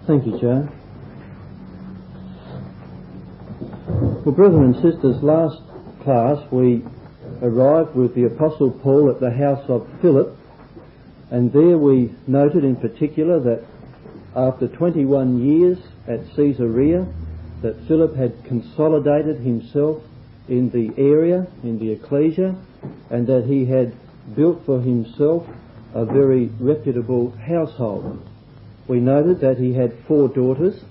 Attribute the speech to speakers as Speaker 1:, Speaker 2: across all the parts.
Speaker 1: Thank you, Joe. Well, brethren and sisters, last class we arrived with the Apostle Paul at the house of Philip, and there we noted in particular that after 21 years at Caesarea, that Philip had consolidated himself in the area, in the ecclesia, and that he had built for himself a very reputable household. We noted that he had 4 daughters,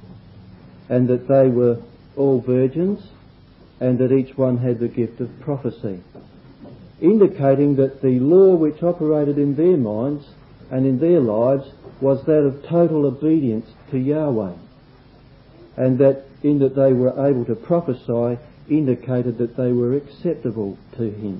Speaker 1: and that they were all virgins, and that each one had the gift of prophecy, indicating that the law which operated in their minds and in their lives was that of total obedience to Yahweh, and that in that they were able to prophesy indicated that they were acceptable to him.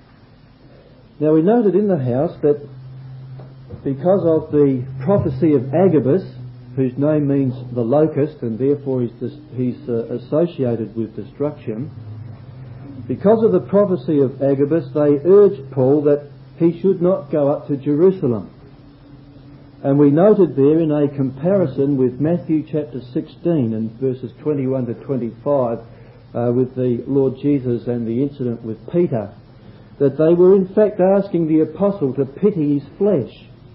Speaker 1: Now we noted in the house that because of the prophecy of Agabus, whose name means the locust, and therefore he's associated with destruction, because of the prophecy of Agabus, they urged Paul that he should not go up to Jerusalem. And we noted there in a comparison with Matthew chapter 16 and verses 21 to 25 with the Lord Jesus and the incident with Peter, that they were in fact asking the apostle to pity his flesh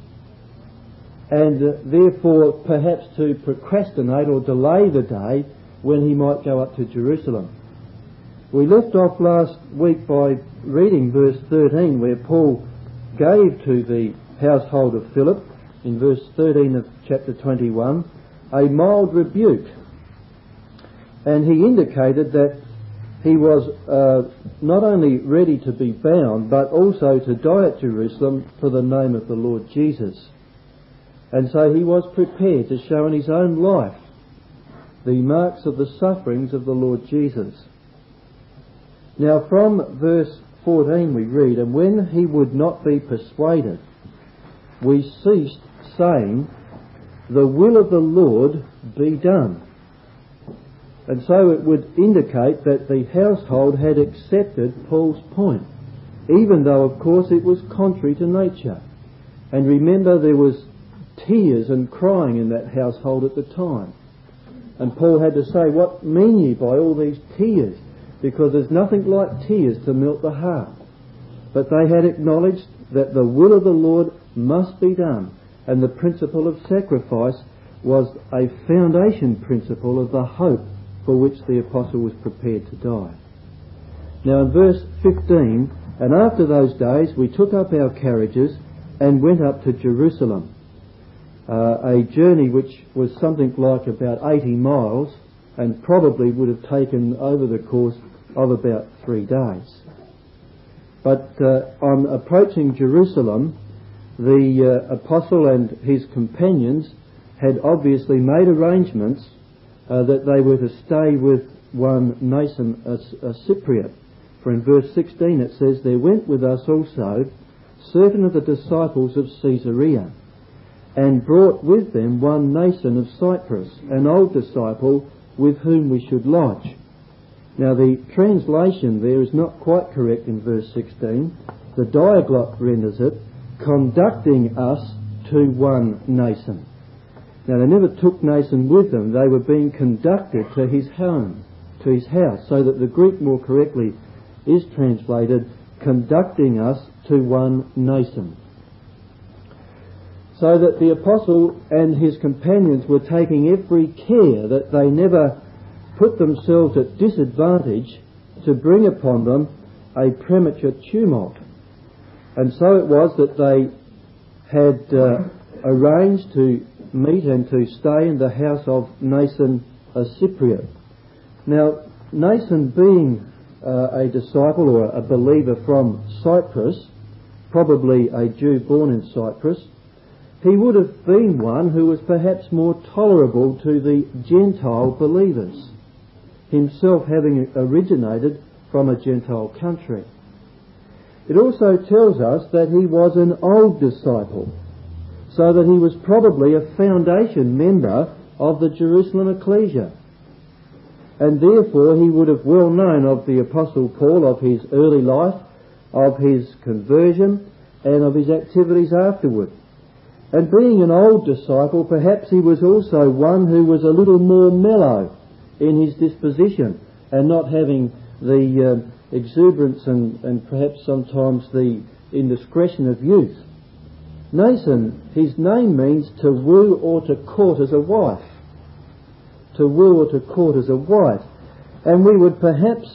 Speaker 1: and therefore perhaps to procrastinate or delay the day when he might go up to Jerusalem. We left off last week by reading verse 13, where Paul gave to the household of Philip, in verse 13 of chapter 21, a mild rebuke. And he indicated that he was not only ready to be bound, but also to die at Jerusalem for the name of the Lord Jesus. And so he was prepared to show in his own life the marks of the sufferings of the Lord Jesus. Now from verse 14 we read, "And when he would not be persuaded, we ceased, saying, the will of the Lord be done." And so it would indicate that the household had accepted Paul's point, even though of course it was contrary to nature. And remember, there was tears and crying in that household at the time. And Paul had to say, "What mean ye by all these tears?" Because there's nothing like tears to melt the heart. But they had acknowledged that the will of the Lord must be done, and the principle of sacrifice was a foundation principle of the hope for which the apostle was prepared to die. Now in verse 15, "And after those days we took up our carriages and went up to Jerusalem," a journey which was something like about 80 miles and probably would have taken over the course of about 3 days. But on approaching Jerusalem, the apostle and his companions had obviously made arrangements that they were to stay with one Mnason, a Cypriot. For in verse 16 it says, "There went with us also certain of the disciples of Caesarea, and brought with them one Mnason of Cyprus, an old disciple with whom we should lodge." Now the translation there is not quite correct in verse 16. The Diaglott renders it, "conducting us to one Mnason." Now they never took Mnason with them, they were being conducted to his home, to his house, so that the Greek more correctly is translated, "conducting us to one Mnason." So that the apostle and his companions were taking every care that they never put themselves at disadvantage to bring upon them a premature tumult. And so it was that they had arranged to meet and to stay in the house of Mnason, a Cypriot. Now, Mnason being a disciple or a believer from Cyprus, probably a Jew born in Cyprus, he would have been one who was perhaps more tolerable to the Gentile believers, himself having originated from a Gentile country. It also tells us that he was an old disciple, so that he was probably a foundation member of the Jerusalem ecclesia. And therefore he would have well known of the Apostle Paul, of his early life, of his conversion, and of his activities afterward. And being an old disciple, perhaps he was also one who was a little more mellow in his disposition and not having the exuberance and perhaps sometimes the indiscretion of youth. Nason, his name means to woo or to court as a wife. To woo or to court as a wife. And we would perhaps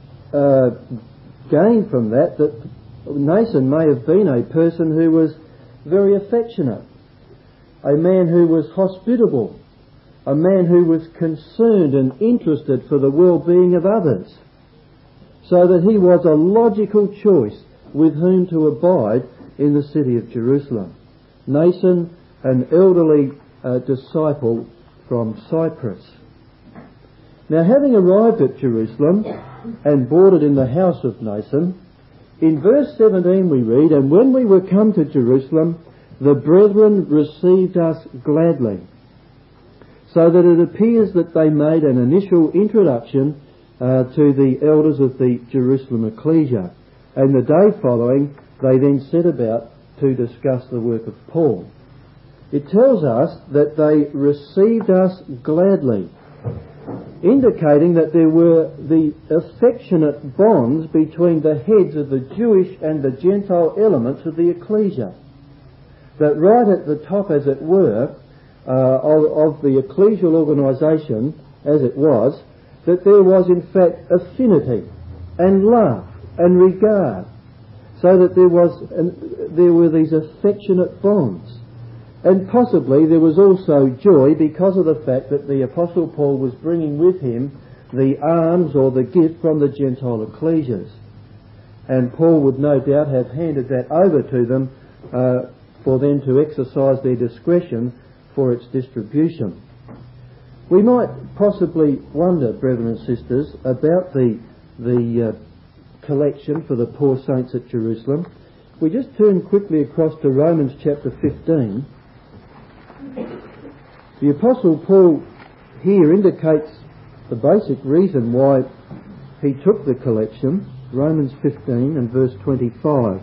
Speaker 1: gain from that Nason may have been a person who was very affectionate, a man who was hospitable, a man who was concerned and interested for the well-being of others, so that he was a logical choice with whom to abide in the city of Jerusalem. Nason, an elderly disciple from Cyprus. Now, having arrived at Jerusalem and boarded in the house of Nason, in verse 17 we read, "And when we were come to Jerusalem, the brethren received us gladly." So that it appears that they made an initial introduction to the elders of the Jerusalem ecclesia. And the day following, they then set about to discuss the work of Paul. It tells us that they received us gladly, indicating that there were the affectionate bonds between the heads of the Jewish and the Gentile elements of the ecclesia. That right at the top, as it were, of the ecclesial organisation, as it was, that there was in fact affinity and love and regard, so that there were these affectionate bonds. And possibly there was also joy because of the fact that the Apostle Paul was bringing with him the alms or the gift from the Gentile ecclesias. And Paul would no doubt have handed that over to them for them to exercise their discretion for its distribution. We might possibly wonder, brethren and sisters, about the collection for the poor saints at Jerusalem. We just turn quickly across to Romans chapter 15. The Apostle Paul here indicates the basic reason why he took the collection. Romans 15 and verse 25.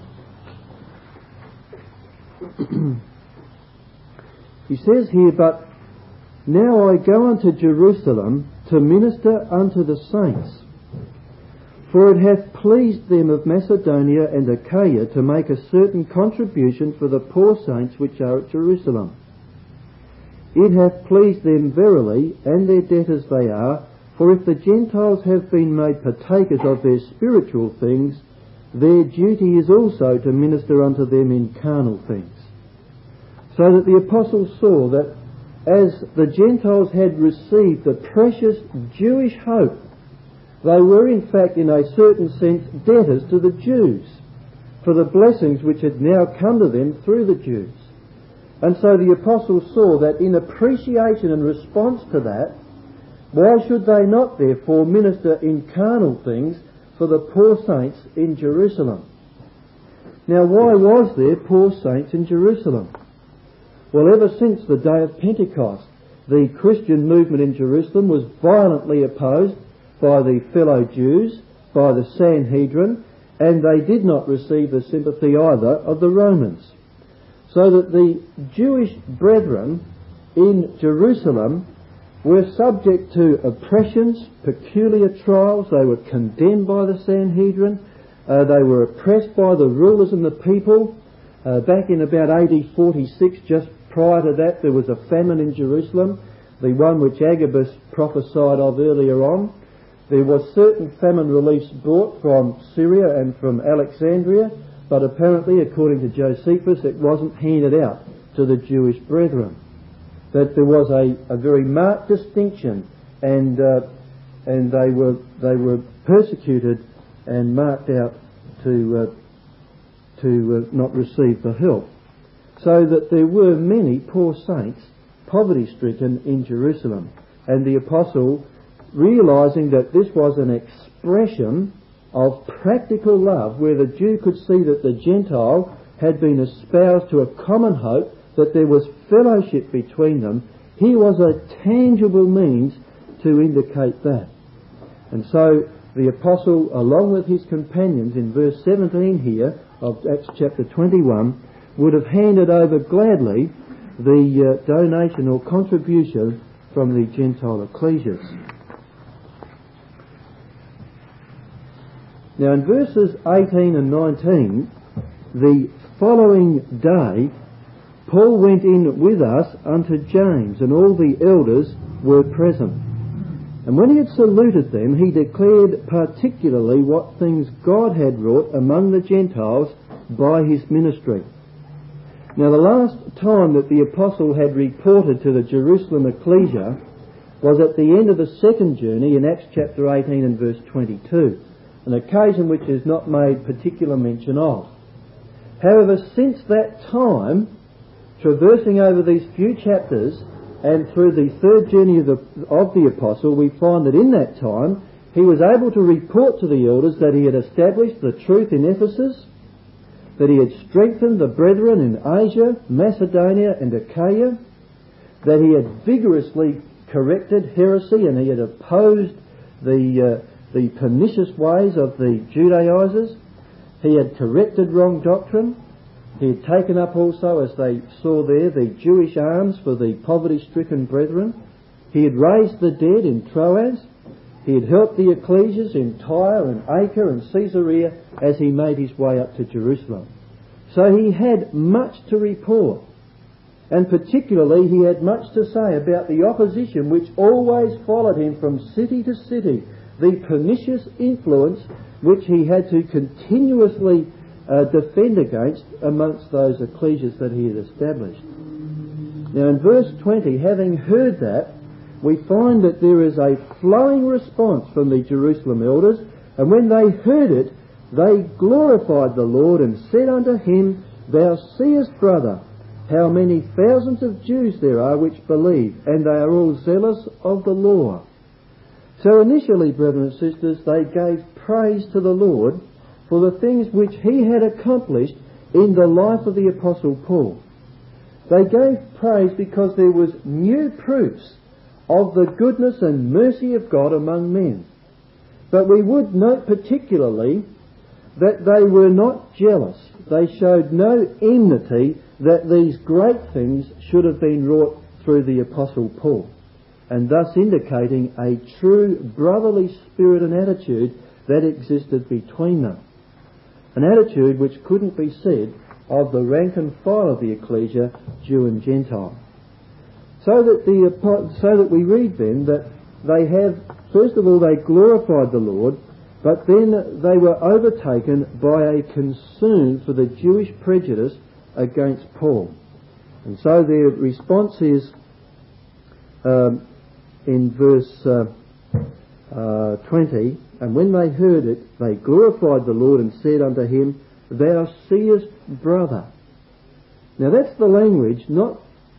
Speaker 1: He says here, "But now I go unto Jerusalem to minister unto the saints. For it hath pleased them of Macedonia and Achaia to make a certain contribution for the poor saints which are at Jerusalem. It hath pleased them verily, and their debtors they are, for if the Gentiles have been made partakers of their spiritual things, their duty is also to minister unto them in carnal things." So that the Apostle saw that as the Gentiles had received the precious Jewish hope, they were in fact in a certain sense debtors to the Jews for the blessings which had now come to them through the Jews. And so the Apostle saw that in appreciation and response to that, why should they not therefore minister in carnal things for the poor saints in Jerusalem? Now, why was there poor saints in Jerusalem? Well, ever since the day of Pentecost, the Christian movement in Jerusalem was violently opposed by the fellow Jews, by the Sanhedrin, and they did not receive the sympathy either of the Romans. So that the Jewish brethren in Jerusalem were subject to oppressions, peculiar trials. They were condemned by the Sanhedrin. They were oppressed by the rulers and the people. Back in about AD 46, just prior to that, there was a famine in Jerusalem, the one which Agabus prophesied of earlier on. There was certain famine reliefs brought from Syria and from Alexandria, but apparently, according to Josephus, it wasn't handed out to the Jewish brethren. That there was a very marked distinction, and they were persecuted and marked out to not receive the help. So that there were many poor saints, poverty-stricken in Jerusalem, and the apostle, realising that this was an expression of practical love, where the Jew could see that the Gentile had been espoused to a common hope, that there was fellowship between them, he was a tangible means to indicate that. And so the apostle, along with his companions in verse 17 here of Acts chapter 21, would have handed over gladly the donation or contribution from the Gentile ecclesias. Now in verses 18 and 19, the following day Paul went in with us unto James, and all the elders were present. And when he had saluted them, he declared particularly what things God had wrought among the Gentiles by his ministry. Now the last time that the apostle had reported to the Jerusalem ecclesia was at the end of the second journey in Acts chapter 18 and verse 22, an occasion which is not made particular mention of. However, since that time, traversing over these few chapters and through the third journey of the apostle, we find that in that time he was able to report to the elders that he had established the truth in Ephesus, that he had strengthened the brethren in Asia, Macedonia and Achaia, that he had vigorously corrected heresy and he had opposed the pernicious ways of the Judaizers. He had corrected wrong doctrine. He had taken up also, as they saw there, the Jewish alms for the poverty-stricken brethren. He had raised the dead in Troas. He had helped the ecclesias in Tyre and Acre and Caesarea as he made his way up to Jerusalem. So he had much to report. And particularly he had much to say about the opposition which always followed him from city to city, the pernicious influence which he had to continuously defend against amongst those ecclesias that he had established. Now in verse 20, having heard that, we find that there is a flowing response from the Jerusalem elders, and when they heard it, they glorified the Lord and said unto him, Thou seest, brother, how many thousands of Jews there are which believe, and they are all zealous of the law. So initially, brethren and sisters, they gave praise to the Lord for the things which he had accomplished in the life of the Apostle Paul. They gave praise because there was new proofs of the goodness and mercy of God among men. But we would note particularly that they were not jealous. They showed no enmity that these great things should have been wrought through the Apostle Paul, and thus indicating a true brotherly spirit and attitude that existed between them. An attitude which couldn't be said of the rank and file of the ecclesia, Jew and Gentile. So that we read then that they have, first of all, they glorified the Lord, but then they were overtaken by a concern for the Jewish prejudice against Paul. And so their response is in verse 20, and when they heard it, they glorified the Lord and said unto him, Thou seest, brother. Now that's the language, not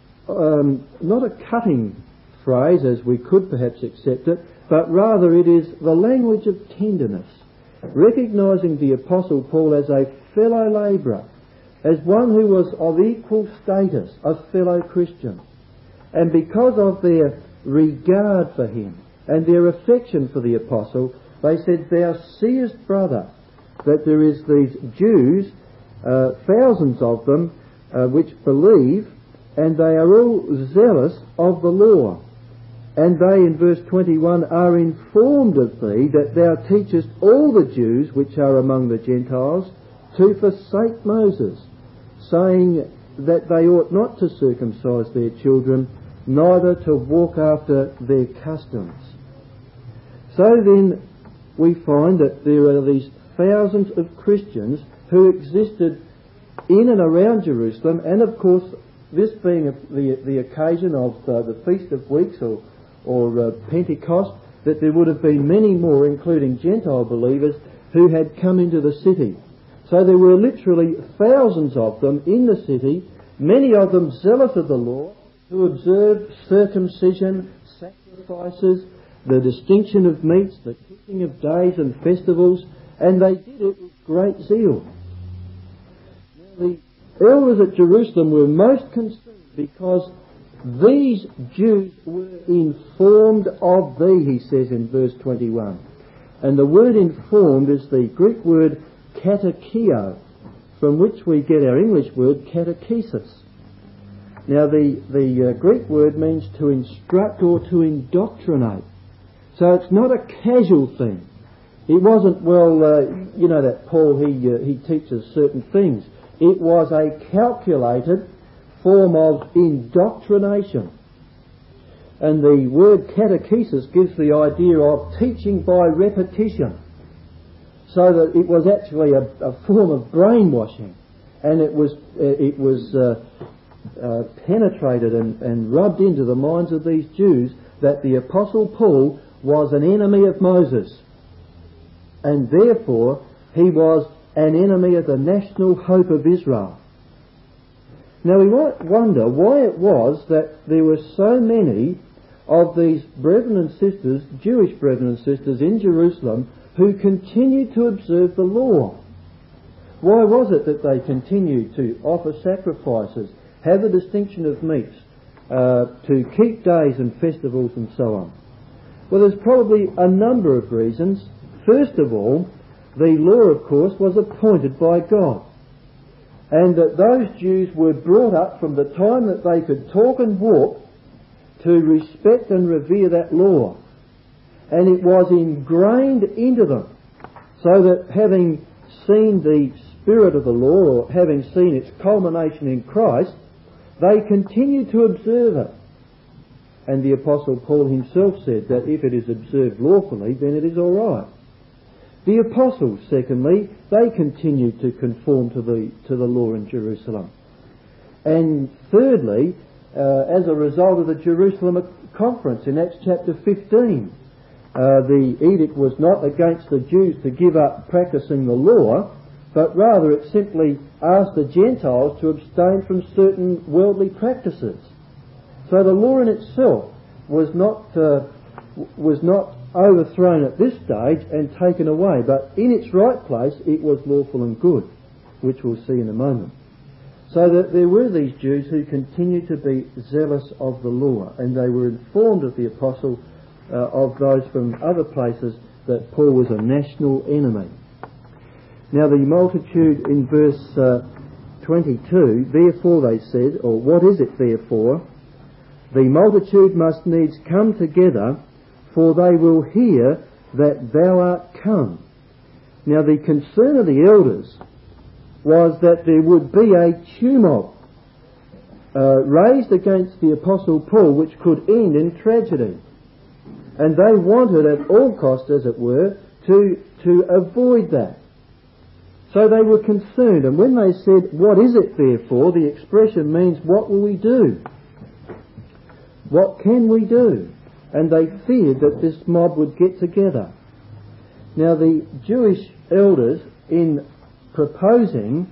Speaker 1: a cutting phrase as we could perhaps accept it, but rather it is the language of tenderness, recognising the Apostle Paul as a fellow labourer, as one who was of equal status, a fellow Christian. And because of their regard for him and their affection for the Apostle, they said, Thou seest, brother, that there is these Jews, thousands of them, which believe, and they are all zealous of the law. And they, in verse 21, are informed of thee that thou teachest all the Jews which are among the Gentiles to forsake Moses, saying that they ought not to circumcise their children, neither to walk after their customs. So then we find that there are these thousands of Christians who existed in and around Jerusalem, and of course this being the occasion of the Feast of Weeks or Pentecost, that there would have been many more, including Gentile believers, who had come into the city. So there were literally thousands of them in the city, many of them zealous of the law, who observed circumcision, sacrifices, the distinction of meats, the keeping of days and festivals, and they did it with great zeal. Now the elders at Jerusalem were most concerned because these Jews were informed of thee, he says in verse 21. And the word informed is the Greek word katecheo, from which we get our English word catechesis. Now the Greek word means to instruct or to indoctrinate. So it's not a casual thing. It wasn't, that Paul, he teaches certain things. It was a calculated form of indoctrination. And the word catechesis gives the idea of teaching by repetition. So that it was actually a form of brainwashing. And it was penetrated and rubbed into the minds of these Jews that the Apostle Paul was an enemy of Moses. And therefore he was an enemy of the national hope of Israel. Now we might wonder why it was that there were so many of these brethren and sisters, Jewish brethren and sisters in Jerusalem, who continued to observe the law. Why was it that they continued to offer sacrifices, have the distinction of meats, to keep days and festivals and so on? Well, there's probably a number of reasons. First of all, the law, of course, was appointed by God. And that those Jews were brought up from the time that they could talk and walk to respect and revere that law. And it was ingrained into them, so that having seen the spirit of the law, or having seen its culmination in Christ, they continued to observe it. And the Apostle Paul himself said that if it is observed lawfully, then it is all right. The apostles, secondly, they continued to conform to the law in Jerusalem. And thirdly, as a result of the Jerusalem conference in Acts chapter 15, the edict was not against the Jews to give up practicing the law, but rather it simply asked the Gentiles to abstain from certain worldly practices. So the law in itself was not overthrown at this stage and taken away, but in its right place it was lawful and good, which we'll see in a moment. So that there were these Jews who continued to be zealous of the law, and they were informed of the apostle of those from other places that Paul was a national enemy. Now the multitude in verse 22, therefore they said, or what is it therefore? The multitude must needs come together, for they will hear that thou art come. Now the concern of the elders was that there would be a tumult raised against the Apostle Paul, which could end in tragedy. And they wanted at all costs, as it were, to avoid that. So they were concerned, and when they said, what is it therefore, the expression means, what will we do? What can we do? And they feared that this mob would get together. Now the Jewish elders, in proposing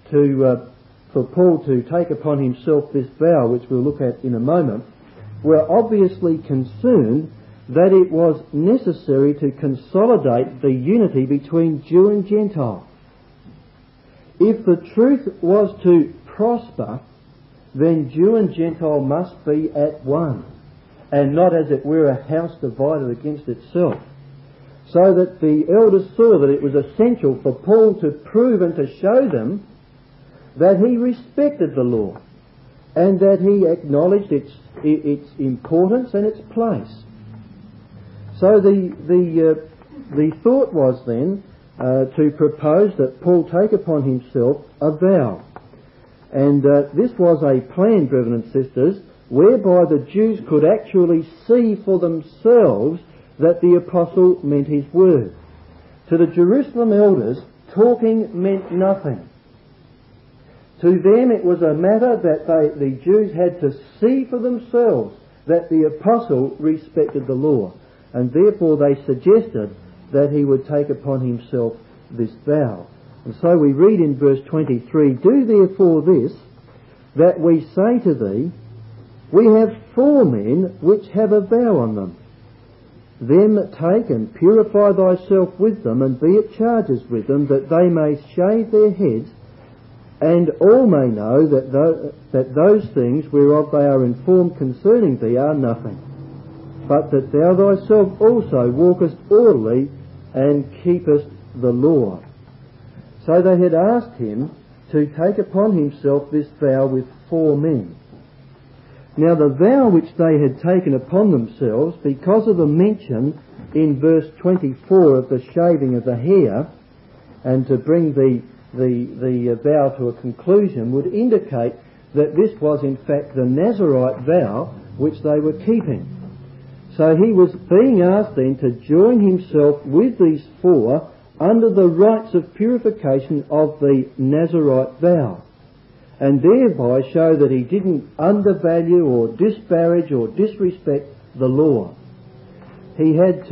Speaker 1: for Paul to take upon himself this vow, which we'll look at in a moment, were obviously concerned that it was necessary to consolidate the unity between Jew and Gentile. If the truth was to prosper, then Jew and Gentile must be at one, and not, as it were, a house divided against itself. So that the elders saw that it was essential for Paul to prove and to show them that he respected the law, and that he acknowledged its importance and its place. So the thought was then to propose that Paul take upon himself a vow. And this was a plan, brethren and sisters, whereby the Jews could actually see for themselves that the apostle meant his word. To the Jerusalem elders, talking meant nothing. To them it was a matter that the Jews had to see for themselves that the apostle respected the law, and therefore they suggested that he would take upon himself this vow. And so we read in verse 23, do therefore this, that we say to thee, we have 4 men which have a vow on them. Them take and purify thyself with them, and be at charges with them, that they may shave their heads, and all may know that those things whereof they are informed concerning thee are nothing, but that thou thyself also walkest orderly and keepest the law. So they had asked him to take upon himself this vow with 4 men. Now the vow which they had taken upon themselves, because of the mention in verse 24 of the shaving of the hair, and to bring the vow to a conclusion, would indicate that this was in fact the Nazirite vow which they were keeping. So he was being asked then to join himself with these four under the rites of purification of the Nazirite vow, and thereby show that he didn't undervalue or disparage or disrespect the law. He had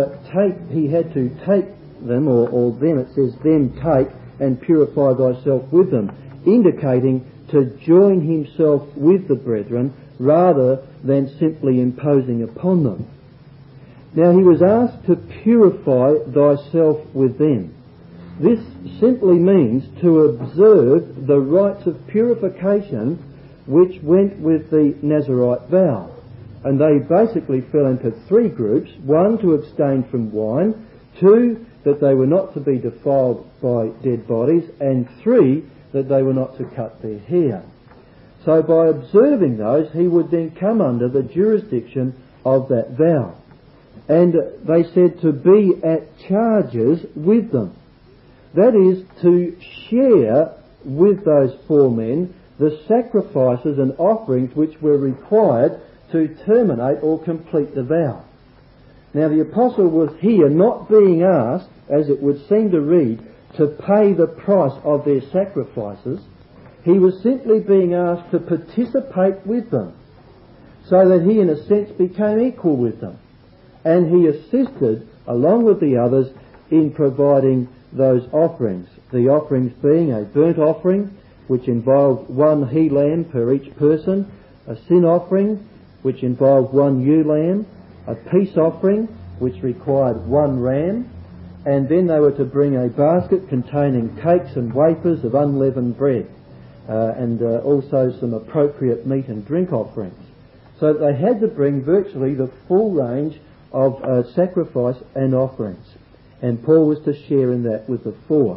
Speaker 1: to take them, or them, it says, them take and purify thyself with them, indicating to join himself with the brethren rather than simply imposing upon them. Now he was asked to purify thyself with them. This simply means to observe the rites of purification which went with the Nazirite vow. And they basically fell into three groups. One, to abstain from wine. Two, that they were not to be defiled by dead bodies. And three, that they were not to cut their hair. So by observing those, he would then come under the jurisdiction of that vow. And they said to be at charges with them. That is, to share with those four men the sacrifices and offerings which were required to terminate or complete the vow. Now the apostle was here not being asked, as it would seem to read, to pay the price of their sacrifices. He was simply being asked to participate with them, so that he in a sense became equal with them. And he assisted, along with the others, in providing those offerings. The offerings being a burnt offering, which involved one he-lamb per each person, a sin offering, which involved one ewe lamb, a peace offering, which required one ram, and then they were to bring a basket containing cakes and wafers of unleavened bread, and also some appropriate meat and drink offerings. So they had to bring virtually the full range of sacrifice and offerings. And Paul was to share in that with the four.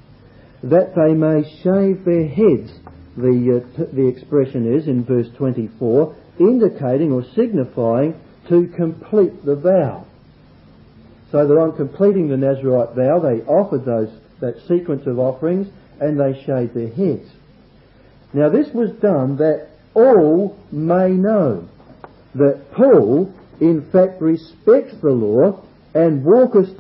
Speaker 1: That they may shave their heads, the expression is in verse 24, indicating or signifying to complete the vow. So that on completing the Nazirite vow, they offered that sequence of offerings and they shaved their heads. Now this was done that all may know that Paul in fact respects the law and walkest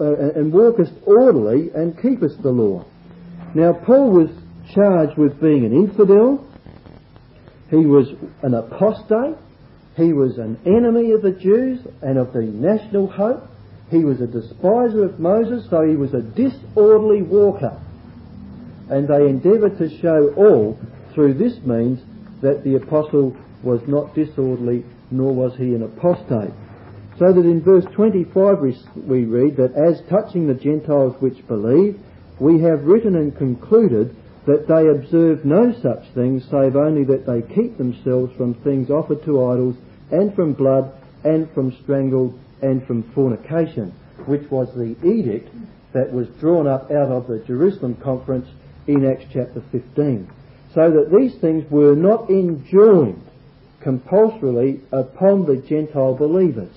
Speaker 1: orderly and keepest the law. Now Paul was charged with being an infidel. He was an apostate. He was an enemy of the Jews and of the national hope. He was a despiser of Moses, so he was a disorderly walker. And they endeavoured to show all through this means that the apostle was not disorderly, nor was he an apostate. So that in verse 25 we read that as touching the Gentiles which believe, we have written and concluded that they observe no such things, save only that they keep themselves from things offered to idols, and from blood, and from strangled, and from fornication, which was the edict that was drawn up out of the Jerusalem conference in Acts chapter 15. So that these things were not enjoined compulsorily upon the Gentile believers.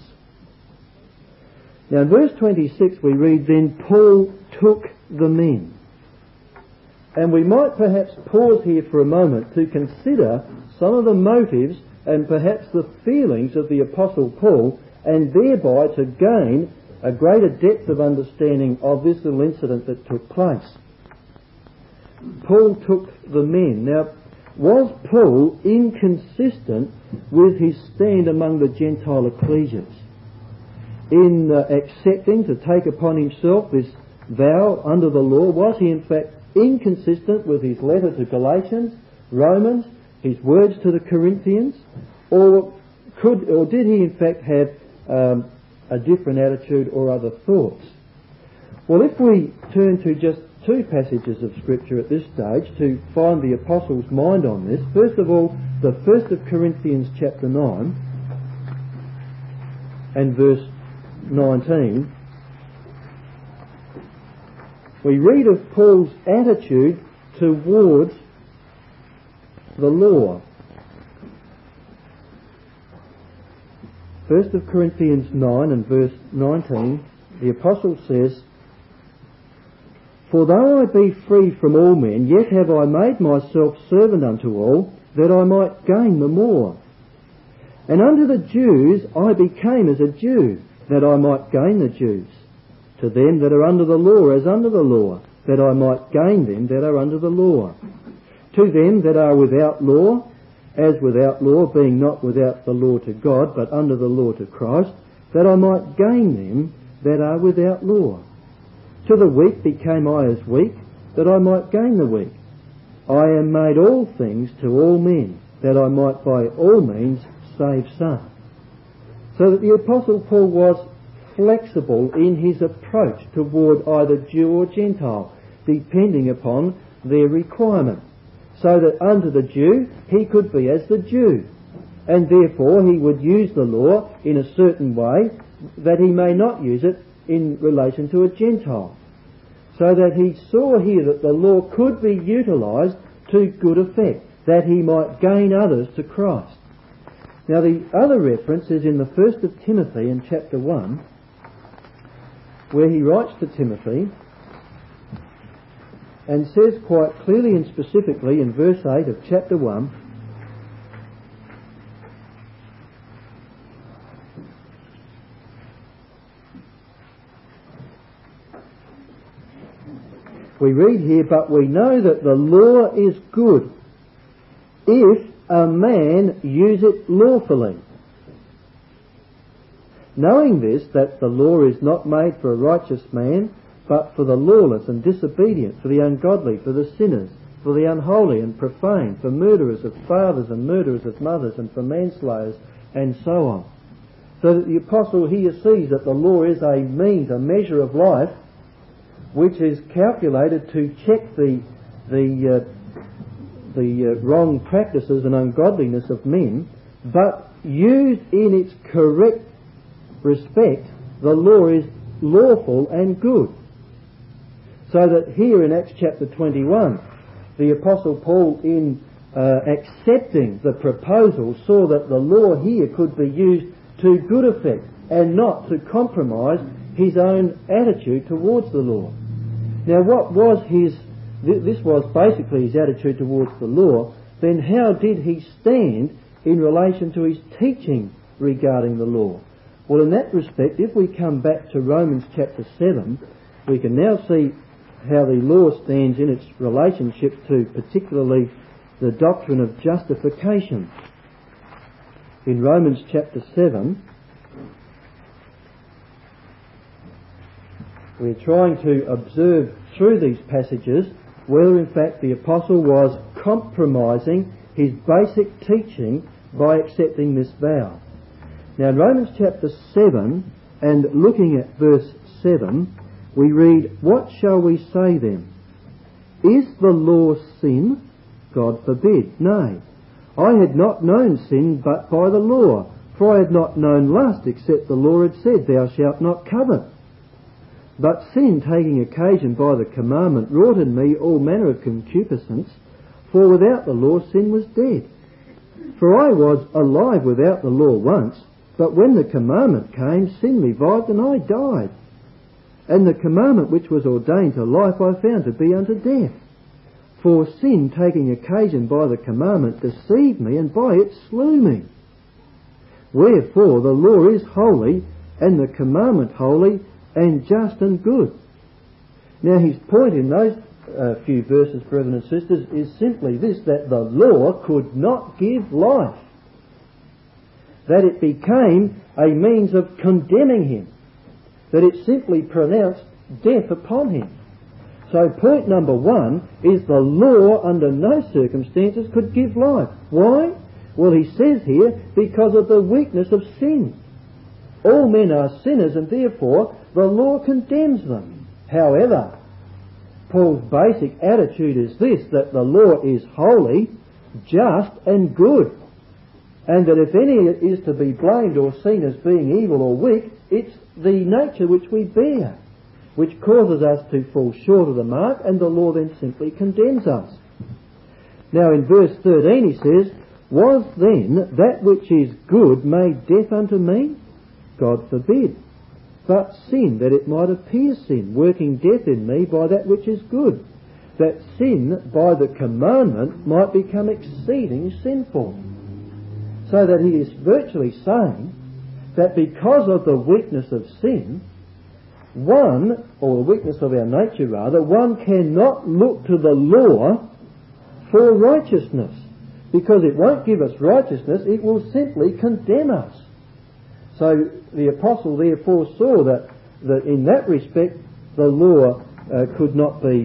Speaker 1: Now in verse 26 we read, then Paul took the men. And we might perhaps pause here for a moment to consider some of the motives and perhaps the feelings of the Apostle Paul, and thereby to gain a greater depth of understanding of this little incident that took place. Paul took the men. Now, was Paul inconsistent with his stand among the Gentile ecclesias in accepting to take upon himself this vow under the law? Was he in fact inconsistent with his letter to Galatians, Romans, his words to the Corinthians, or did he in fact have a different attitude or other thoughts? Well, if we turn to just two passages of Scripture at this stage to find the Apostle's mind on this, first of all, the 1st of Corinthians chapter 9 and verse 19, we read of Paul's attitude towards the law. 1 Corinthians 9 and verse 19, the Apostle says, "For though I be free from all men, yet have I made myself servant unto all, that I might gain the more. And unto the Jews I became as a Jew, that I might gain the Jews. To them that are under the law, as under the law, that I might gain them that are under the law. To them that are without law, as without law, being not without the law to God, but under the law to Christ, that I might gain them that are without law. To the weak became I as weak, that I might gain the weak. I am made all things to all men, that I might by all means save some." So that the Apostle Paul was flexible in his approach toward either Jew or Gentile, depending upon their requirement. So that unto the Jew he could be as the Jew, and therefore he would use the law in a certain way that he may not use it in relation to a Gentile. So that he saw here that the law could be utilised to good effect, that he might gain others to Christ. Now the other reference is in the 1st of Timothy in chapter 1, where he writes to Timothy and says quite clearly and specifically in verse 8 of chapter 1, we read here, "But we know that the law is good, if a man use it lawfully. Knowing this, that the law is not made for a righteous man, but for the lawless and disobedient, for the ungodly, for the sinners, for the unholy and profane, for murderers of fathers and murderers of mothers, and for manslayers," and so on. So that the apostle here sees that the law is a means, a measure of life, which is calculated to check the wrong practices and ungodliness of men, but used in its correct respect, the law is lawful and good. So that here in Acts chapter 21, the Apostle Paul, in accepting the proposal, saw that the law here could be used to good effect and not to compromise his own attitude towards the law. Now what was this was basically his attitude towards the law, then how did he stand in relation to his teaching regarding the law? Well, in that respect, if we come back to Romans chapter 7, we can now see how the law stands in its relationship to particularly the doctrine of justification. In Romans chapter 7, we're trying to observe through these passages whether in fact the apostle was compromising his basic teaching by accepting this vow. Now in Romans chapter 7, and looking at verse 7, we read, "What shall we say then? Is the law sin? God forbid. Nay, I had not known sin but by the law, for I had not known lust except the law had said, Thou shalt not covet. But sin, taking occasion by the commandment, wrought in me all manner of concupiscence, for without the law sin was dead. For I was alive without the law once, but when the commandment came, sin revived and I died. And the commandment which was ordained to life I found to be unto death. For sin, taking occasion by the commandment, deceived me, and by it slew me. Wherefore the law is holy, and the commandment holy, and just and good." Now his point in those few verses, brethren and sisters, is simply this, that the law could not give life. That it became a means of condemning him. That it simply pronounced death upon him. So point number one is the law under no circumstances could give life. Why? Well, he says here, because of the weakness of sin. All men are sinners, and therefore the law condemns them. However, Paul's basic attitude is this, that the law is holy, just and good, and that if any is to be blamed or seen as being evil or weak, it's the nature which we bear, which causes us to fall short of the mark, and the law then simply condemns us. Now in verse 13 he says, "Was then that which is good made death unto me? God forbid. But sin, that it might appear sin, working death in me by that which is good, that sin by the commandment might become exceeding sinful. So that he is virtually saying that because of the weakness of sin, one, or the weakness of our nature rather, one cannot look to the law for righteousness, because it won't give us righteousness, it will simply condemn us. So the apostle therefore saw that in that respect the law could not be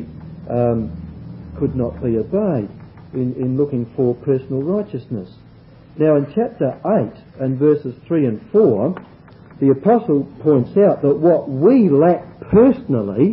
Speaker 1: obeyed in looking for personal righteousness. Now in chapter 8 and verses 3 and 4, the apostle points out that what we lack personally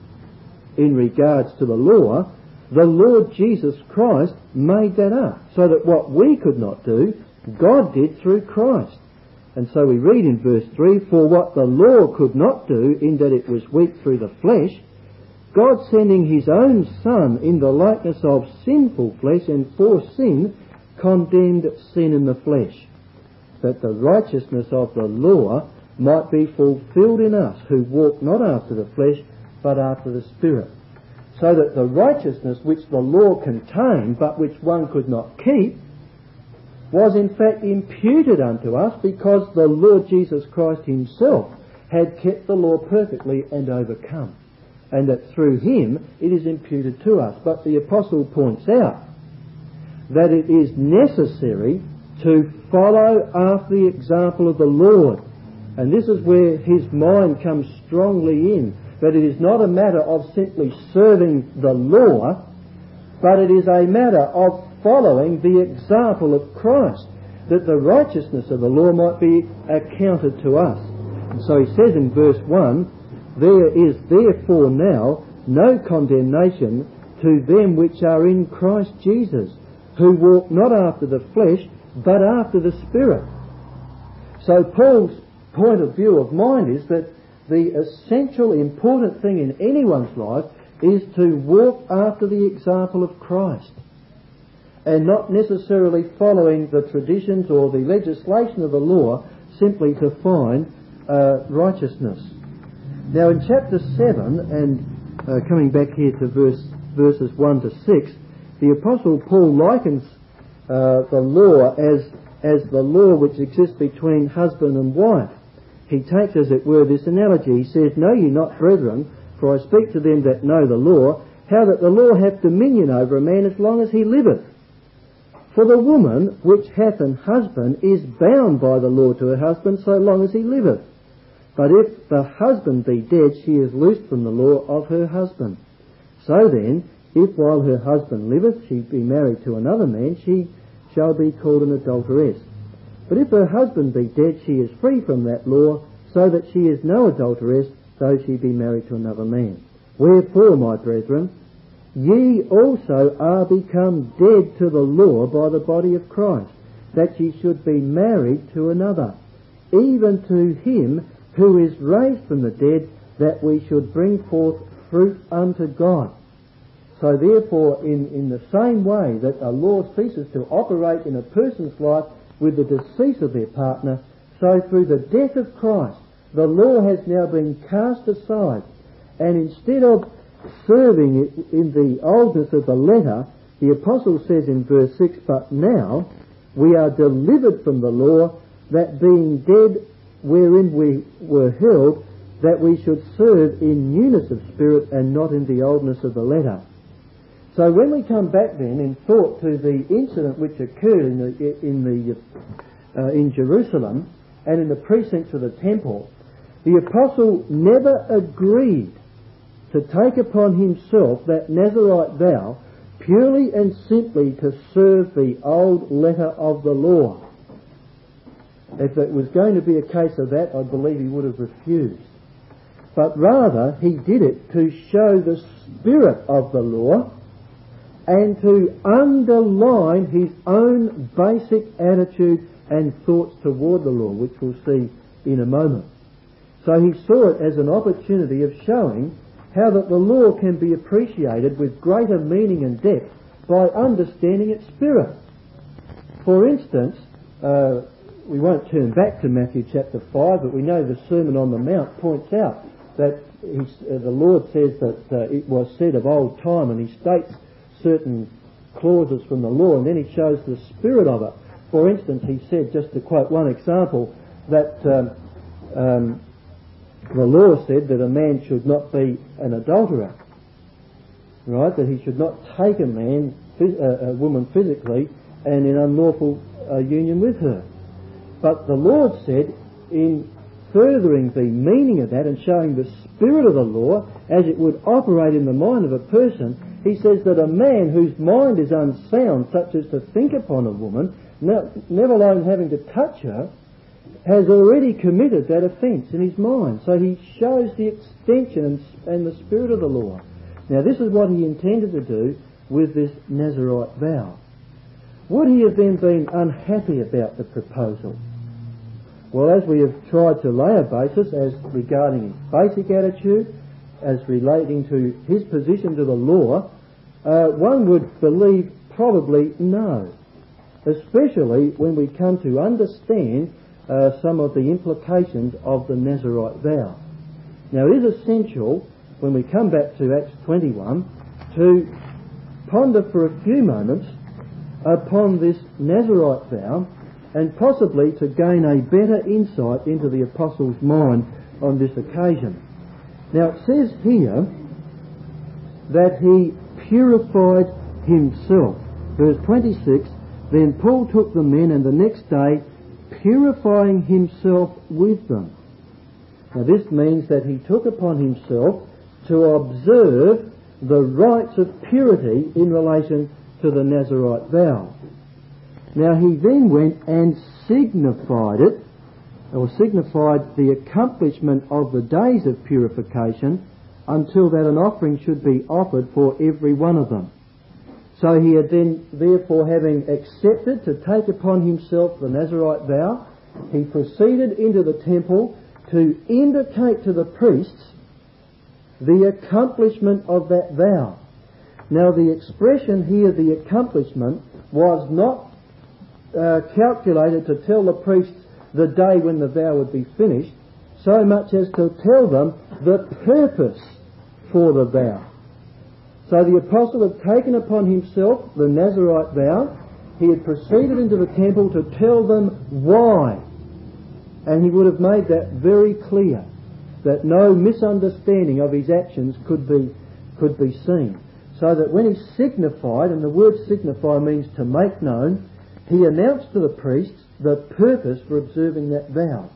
Speaker 1: in regards to the law, the Lord Jesus Christ made that up, so that what we could not do, God did through Christ. And so we read in verse 3, for what the law could not do, in that it was weak through the flesh, God sending his own Son in the likeness of sinful flesh, and for sin condemned sin in the flesh, that the righteousness of the law might be fulfilled in us, who walk not after the flesh, but after the Spirit. So that the righteousness which the law contained, but which one could not keep, was in fact imputed unto us, because the Lord Jesus Christ himself had kept the law perfectly and overcome, and that through him it is imputed to us. But the apostle points out that it is necessary to follow after the example of the Lord, and this is where his mind comes strongly in, that it is not a matter of simply serving the law, but it is a matter of following the example of Christ, that the righteousness of the law might be accounted to us. And so he says in verse 1, there is therefore now no condemnation to them which are in Christ Jesus, who walk not after the flesh, but after the Spirit. So Paul's point of view of mind is that the essential important thing in anyone's life is to walk after the example of Christ, and not necessarily following the traditions or the legislation of the law simply to find righteousness. Now in chapter 7, and coming back here to verses 1 to 6, the Apostle Paul likens the law as the law which exists between husband and wife. He takes, as it were, this analogy. He says, know ye not, brethren, for I speak to them that know the law, how that the law hath dominion over a man as long as he liveth. For the woman which hath an husband is bound by the law to her husband so long as he liveth. But if the husband be dead, she is loosed from the law of her husband. So then, if while her husband liveth she be married to another man, she shall be called an adulteress. But if her husband be dead, she is free from that law, so that she is no adulteress, though she be married to another man. Wherefore, my brethren, ye also are become dead to the law by the body of Christ, that ye should be married to another, even to him who is raised from the dead, that we should bring forth fruit unto God. So therefore, in the same way that a law ceases to operate in a person's life with the decease of their partner, so through the death of Christ, the law has now been cast aside, and instead of serving it in the oldness of the letter, the apostle says in verse 6, but now we are delivered from the law, that being dead wherein we were held, that we should serve in newness of spirit and not in the oldness of the letter. So when we come back then in thought to the incident which occurred in Jerusalem and in the precincts of the temple, the apostle never agreed to take upon himself that Nazirite vow purely and simply to serve the old letter of the law. If it was going to be a case of that, I believe he would have refused. But rather, he did it to show the spirit of the law and to underline his own basic attitude and thoughts toward the law, which we'll see in a moment. So he saw it as an opportunity of showing how that the law can be appreciated with greater meaning and depth by understanding its spirit. For instance, we won't turn back to Matthew chapter 5, but we know the Sermon on the Mount points out that the Lord says that it was said of old time, and he states certain clauses from the law, and then he shows the spirit of it. For instance, he said, just to quote one example, that the law said that a man should not be an adulterer, right? That he should not take a woman physically and in unlawful union with her. But the Lord said, in furthering the meaning of that and showing the spirit of the law as it would operate in the mind of a person, he says that a man whose mind is unsound, such as to think upon a woman, never alone having to touch her, has already committed that offence in his mind. So he shows the extension and the spirit of the law. Now this is what he intended to do with this Nazirite vow. Would he have then been unhappy about the proposal? Well, as we have tried to lay a basis as regarding his basic attitude, as relating to his position to the law, one would believe probably no, especially when we come to understand some of the implications of the Nazirite vow. Now it is essential, when we come back to Acts 21, to ponder for a few moments upon this Nazirite vow, and possibly to gain a better insight into the apostle's mind on this occasion. Now it says here that he purified himself. Verse 26, then Paul took the men, and the next day purifying himself with them. Now this means that he took upon himself to observe the rites of purity in relation to the Nazirite vow. Now he then went and signified it, or signified the accomplishment of the days of purification, until that an offering should be offered for every one of them. So he had then, therefore, having accepted to take upon himself the Nazirite vow, he proceeded into the temple to indicate to the priests the accomplishment of that vow. Now the expression here, the accomplishment, was not calculated to tell the priests the day when the vow would be finished, so much as to tell them the purpose for the vow. So the apostle had taken upon himself the Nazirite vow. He had proceeded into the temple to tell them why, and he would have made that very clear, that no misunderstanding of his actions could be seen. So that when he signified, and the word signify means to make known, he announced to the priests the purpose for observing that vow.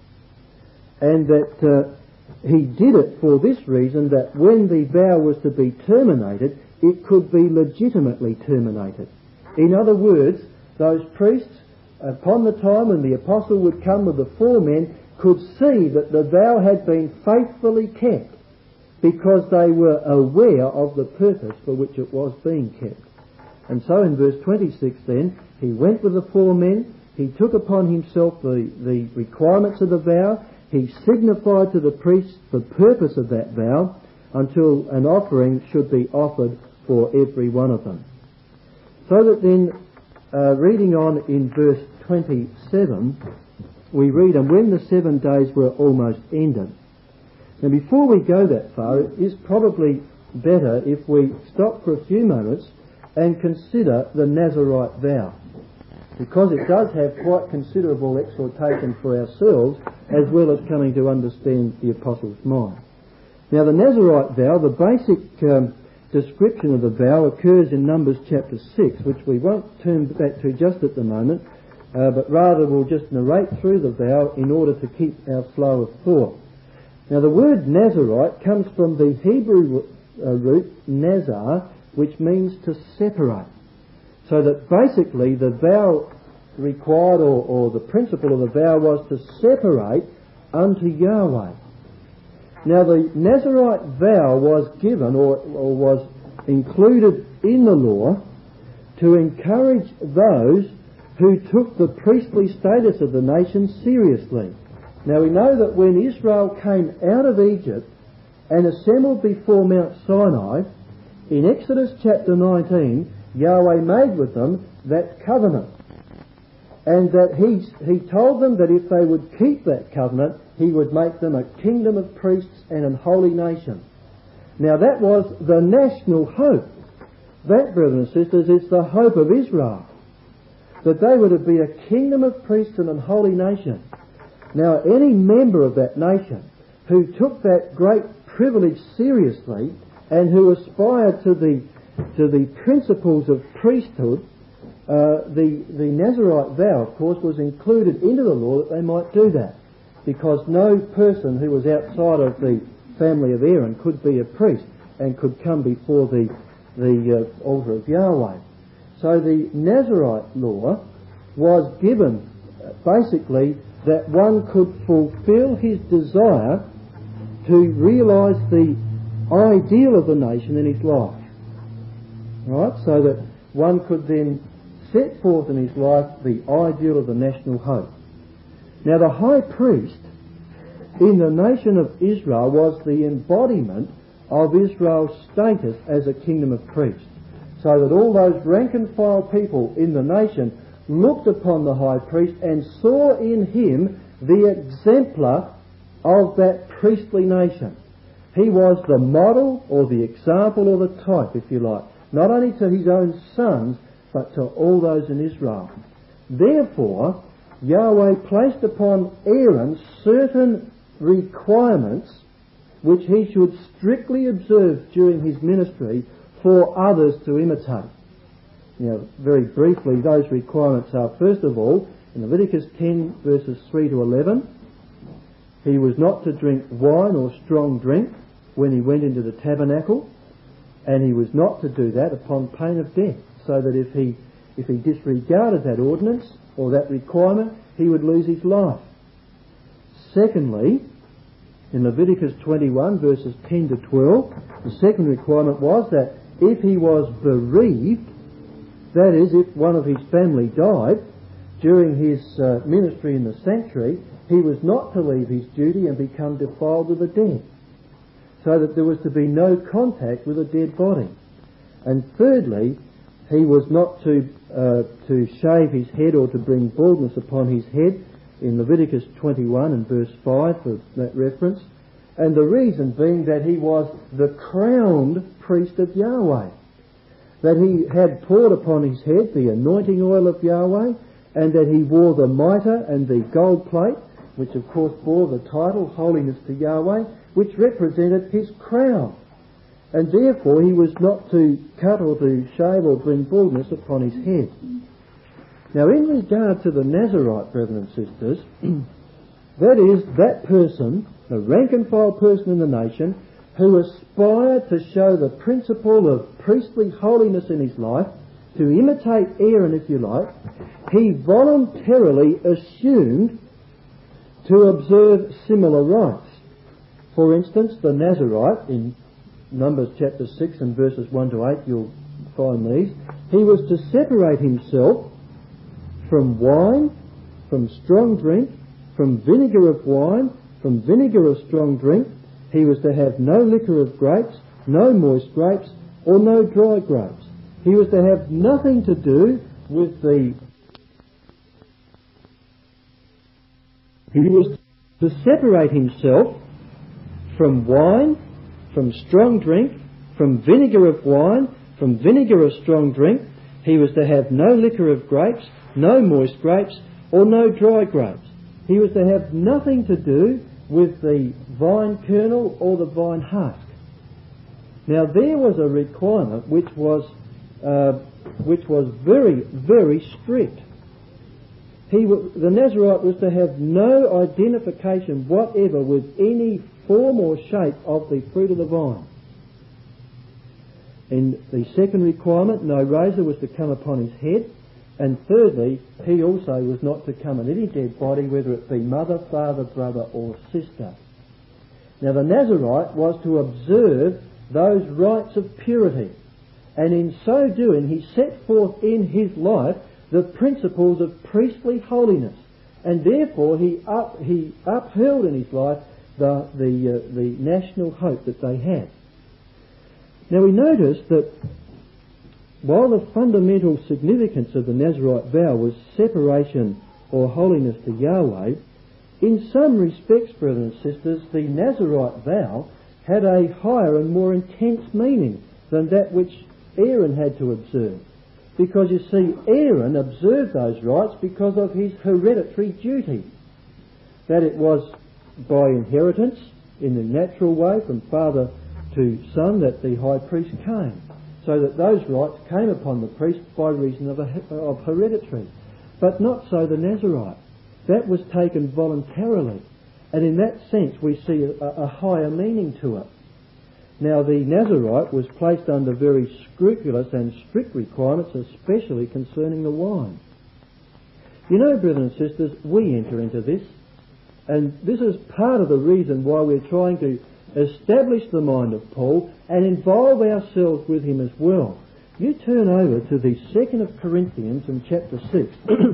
Speaker 1: And that he did it for this reason, that when the vow was to be terminated, it could be legitimately terminated. In other words, those priests, upon the time when the apostle would come with the 4 men, could see that the vow had been faithfully kept, because they were aware of the purpose for which it was being kept. And so in verse 26 then, he went with the 4 men, he took upon himself the requirements of the vow, he signified to the priests the purpose of that vow, until an offering should be offered for every one of them. So that then, reading on in verse 27, we read, and when the 7 days were almost ended. Now before we go that far, it is probably better if we stop for a few moments and consider the Nazirite vow, because it does have quite considerable exhortation for ourselves, as well as coming to understand the apostle's mind. Now the Nazirite vow, the basic description of the vow occurs in Numbers chapter 6, which we won't turn back to just at the moment, but rather we'll just narrate through the vow in order to keep our flow of thought. Now the word Nazirite comes from the Hebrew root nazar, which means to separate. So that basically the vow required, or the principle of the vow, was to separate unto Yahweh. Now the Nazirite vow was given, or was included in the law, to encourage those who took the priestly status of the nation seriously. Now we know that when Israel came out of Egypt and assembled before Mount Sinai, in Exodus chapter 19, Yahweh made with them that covenant. and that he told them that if they would keep that covenant, he would make them a kingdom of priests and an holy nation. Now that was the national hope. That, brothers and sisters, is the hope of Israel, that they were to be a kingdom of priests and a holy nation. Now any member of that nation who took that great privilege seriously and who aspired to the principles of priesthood, the Nazirite vow, of course, was included into the law that they might do that, because no person who was outside of the family of Aaron could be a priest and could come before the altar of Yahweh. So the Nazirite law was given basically that one could fulfill his desire to realise the ideal of the nation in his life. Right? So that one could then set forth in his life the ideal of the national hope. Now the high priest in the nation of Israel was the embodiment of Israel's status as a kingdom of priests, so that all those rank and file people in the nation looked upon the high priest and saw in him the exemplar of that priestly nation. He was the model or the example or the type, if you like, not only to his own sons but to all those in Israel. Therefore, Yahweh placed upon Aaron certain requirements which he should strictly observe during his ministry for others to imitate. Very briefly, those requirements are, first of all, in Leviticus 10 verses 3 to 11, he was not to drink wine or strong drink when he went into the tabernacle, and he was not to do that upon pain of death, so that if he disregarded that ordinance or that requirement, he would lose his life. Secondly, in Leviticus 21 verses 10 to 12, the second requirement was that if he was bereaved, that is, if one of his family died during his ministry in the sanctuary, he was not to leave his duty and become defiled with the dead, so that there was to be no contact with a dead body. And thirdly, he was not to shave his head or to bring baldness upon his head, in Leviticus 21 and verse 5 for that reference, and the reason being that he was the crowned priest of Yahweh, that he had poured upon his head the anointing oil of Yahweh, and that he wore the mitre and the gold plate, which of course bore the title Holiness to Yahweh, which represented his crown, and therefore he was not to cut or to shave or bring baldness upon his head. Now, in regard to the Nazirite, brethren and sisters, that is, that person, the rank and file person in the nation, who aspired to show the principle of priestly holiness in his life, to imitate Aaron, if you like, he voluntarily assumed to observe similar rites. For instance, the Nazirite, in Numbers chapter 6 and verses 1 to 8, you'll find these, he was to separate himself from wine, from strong drink, from vinegar of wine, from vinegar of strong drink. He was to have no liquor of grapes, no moist grapes, or no dry grapes. He was to have nothing to do with He was to separate himself from wine, from strong drink, from vinegar of wine, from vinegar of strong drink. He was to have no liquor of grapes, no moist grapes, or no dry grapes. He was to have nothing to do with the vine kernel or the vine husk. Now there was a requirement which was very, very strict. The Nazirite was to have no identification whatever with any form or shape of the fruit of the vine. In the second requirement, no razor was to come upon his head. And thirdly, he also was not to come on any dead body, whether it be mother, father, brother or sister. Now the Nazirite was to observe those rites of purity, and in so doing he set forth in his life the principles of priestly holiness, and therefore he upheld in his life the national hope that they had. Now we notice that while the fundamental significance of the Nazarite vow was separation or holiness to Yahweh, in some respects, brothers and sisters, the Nazarite vow had a higher and more intense meaning than that which Aaron had to observe. Because you see, Aaron observed those rites because of his hereditary duty. That it was by inheritance, in the natural way, from father to son, that the high priest came. So that those rites came upon the priest by reason of hereditary. But not so the Nazarite. That was taken voluntarily. And in that sense we see a higher meaning to it. Now the Nazarite was placed under very scrupulous and strict requirements, especially concerning the wine. You know, brothers and sisters, we enter into this, and this is part of the reason why we're trying to establish the mind of Paul and involve ourselves with him as well. You turn over to the 2nd of Corinthians in chapter 6,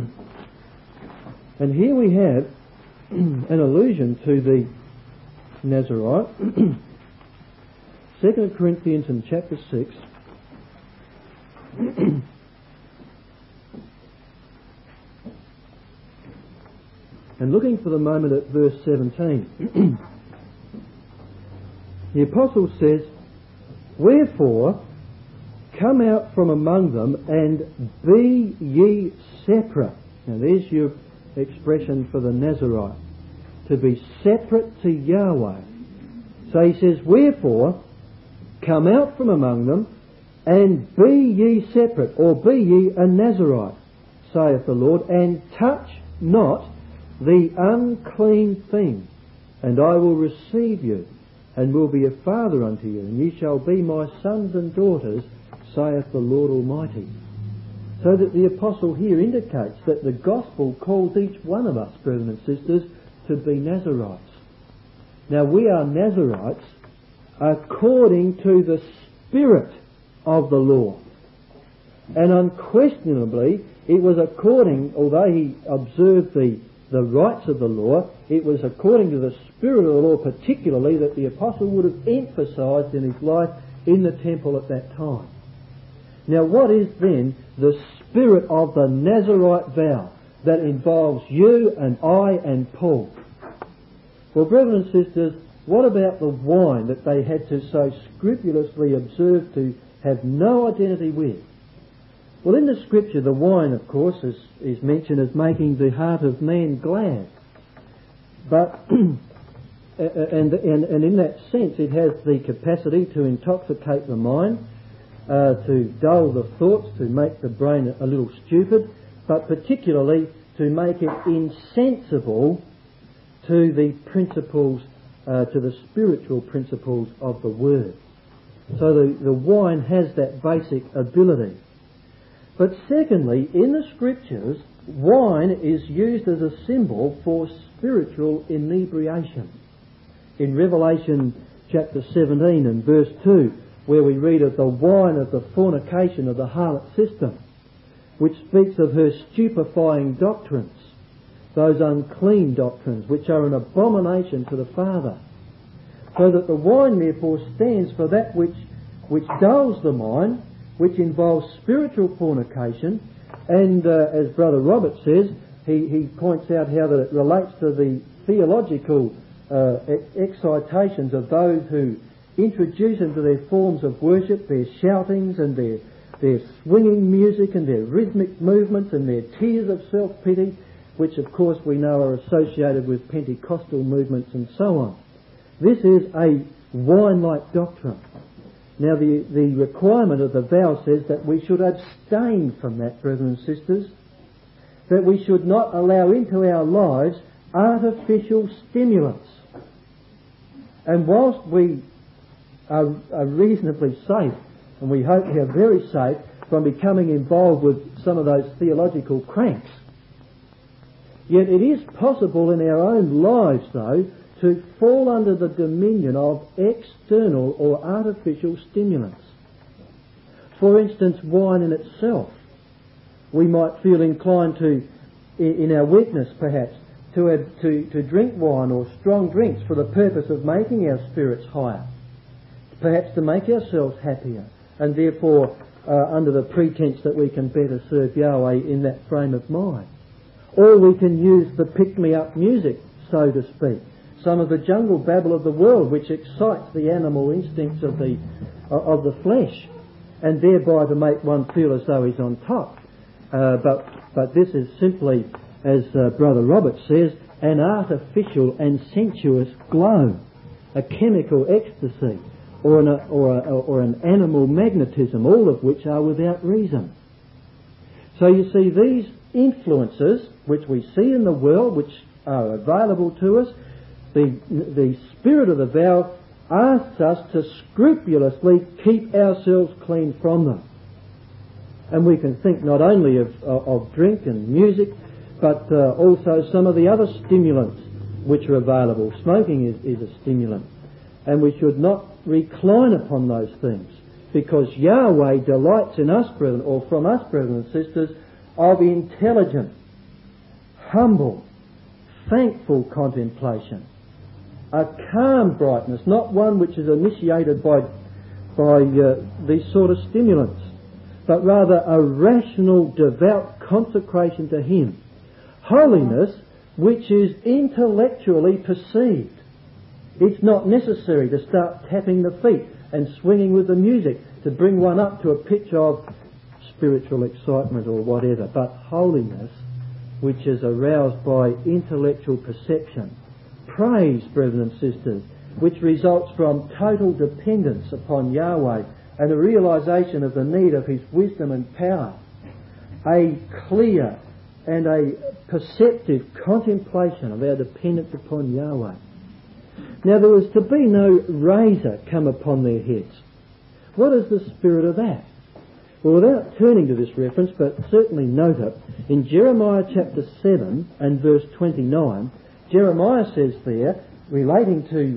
Speaker 1: and here we have an allusion to the Nazarite. 2 Corinthians in chapter 6. And looking for the moment at verse 17. The apostle says, "Wherefore, come out from among them, and be ye separate." Now there's your expression for the Nazarite, to be separate to Yahweh. So he says, "Wherefore, come out from among them, and be ye separate," or "be ye a Nazarite, saith the Lord, and touch not the unclean thing, and I will receive you, and will be a father unto you, and ye shall be my sons and daughters, saith the Lord Almighty." So that the apostle here indicates that the gospel calls each one of us, brothers and sisters, to be Nazarites. Now we are Nazarites according to the spirit of the law. And unquestionably, it was according, although he observed the rites of the law, it was according to the spirit of the law particularly that the apostle would have emphasised in his life in the temple at that time. Now what is then the spirit of the Nazarite vow that involves you and I and Paul? Well, brothers and sisters, what about the wine that they had to so scrupulously observe to have no identity with? Well, in the scripture, the wine, of course, is mentioned as making the heart of man glad. But, and in that sense, it has the capacity to intoxicate the mind, to dull the thoughts, to make the brain a little stupid, but particularly to make it insensible to the principles, to the spiritual principles of the Word. So the wine has that basic ability. But secondly, in the Scriptures, wine is used as a symbol for spiritual inebriation. In Revelation chapter 17 and verse 2, where we read of the wine of the fornication of the harlot system, which speaks of her stupefying doctrines, those unclean doctrines which are an abomination to the Father. So that the wine therefore stands for that which dulls the mind, which involves spiritual fornication, and as Brother Robert says, he points out how that it relates to the theological excitations of those who introduce into their forms of worship their shoutings and their swinging music and their rhythmic movements and their tears of self-pity, which of course we know are associated with Pentecostal movements and so on. This is a wine-like doctrine. Now the requirement of the vow says that we should abstain from that, brothers and sisters, that we should not allow into our lives artificial stimulants. And whilst we are reasonably safe, and we hope we are very safe from becoming involved with some of those theological cranks, yet it is possible in our own lives, though, to fall under the dominion of external or artificial stimulants. For instance, wine in itself. We might feel inclined to, in our weakness perhaps, to drink wine or strong drinks for the purpose of making our spirits higher, perhaps to make ourselves happier, and therefore under the pretense that we can better serve Yahweh in that frame of mind. Or we can use the pick-me-up music, so to speak, some of the jungle babble of the world which excites the animal instincts of the flesh, and thereby to make one feel as though he's on top. But this is simply, as Brother Robert says, an artificial and sensuous glow, a chemical ecstasy, or an animal magnetism, all of which are without reason. So you see, these influences which we see in the world, which are available to us, the spirit of the vow asks us to scrupulously keep ourselves clean from them. And we can think not only of drink and music, but also some of the other stimulants which are available. Smoking is a stimulant. And we should not recline upon those things, because Yahweh delights in us, brethren, or from us, brethren and sisters, of intelligent, humble, thankful contemplation. A calm brightness, not one which is initiated by these sort of stimulants, but rather a rational, devout consecration to Him. Holiness which is intellectually perceived. It's not necessary to start tapping the feet and swinging with the music to bring one up to a pitch of spiritual excitement or whatever, but holiness which is aroused by intellectual perception. Praise, brethren and sisters, which results from total dependence upon Yahweh and a realization of the need of His wisdom and power. A clear and a perceptive contemplation of our dependence upon Yahweh. Now, there was to be no razor come upon their heads. What is the spirit of that? Well, without turning to this reference, but certainly note it, in Jeremiah chapter 7 and verse 29, Jeremiah says there, relating to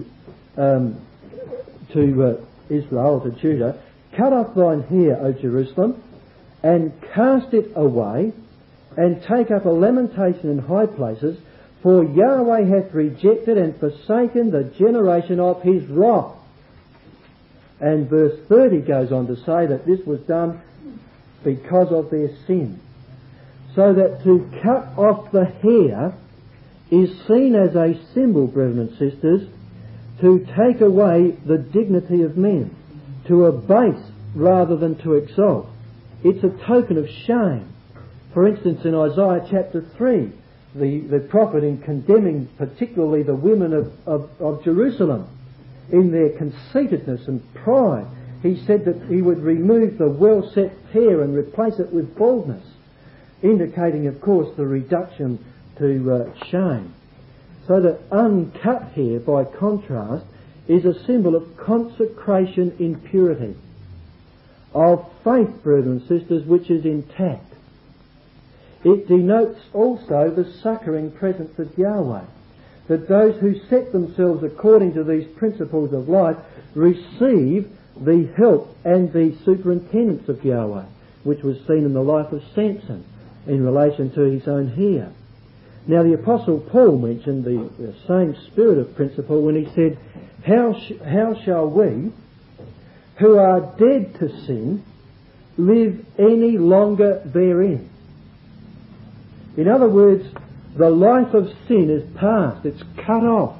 Speaker 1: Israel, to Judah, "Cut off thine hair, O Jerusalem, and cast it away, and take up a lamentation in high places, for Yahweh hath rejected and forsaken the generation of His wrath." And verse 30 goes on to say that this was done because of their sin. So that to cut off the hair is seen as a symbol, brethren and sisters, to take away the dignity of men, to abase rather than to exalt. It's a token of shame. For instance, in Isaiah chapter 3, the prophet, in condemning particularly the women of Jerusalem in their conceitedness and pride, he said that he would remove the well-set hair and replace it with baldness, indicating, of course, the reduction to shame. So that uncut hair, by contrast, is a symbol of consecration in purity, of faith, brethren and sisters, which is intact. It denotes also the succouring presence of Yahweh, that those who set themselves according to these principles of life receive the help and the superintendence of Yahweh, which was seen in the life of Samson in relation to his own hair. Now, the Apostle Paul mentioned the same spirit of principle when he said, how shall we, who are dead to sin, live any longer therein? In other words, the life of sin is past, it's cut off.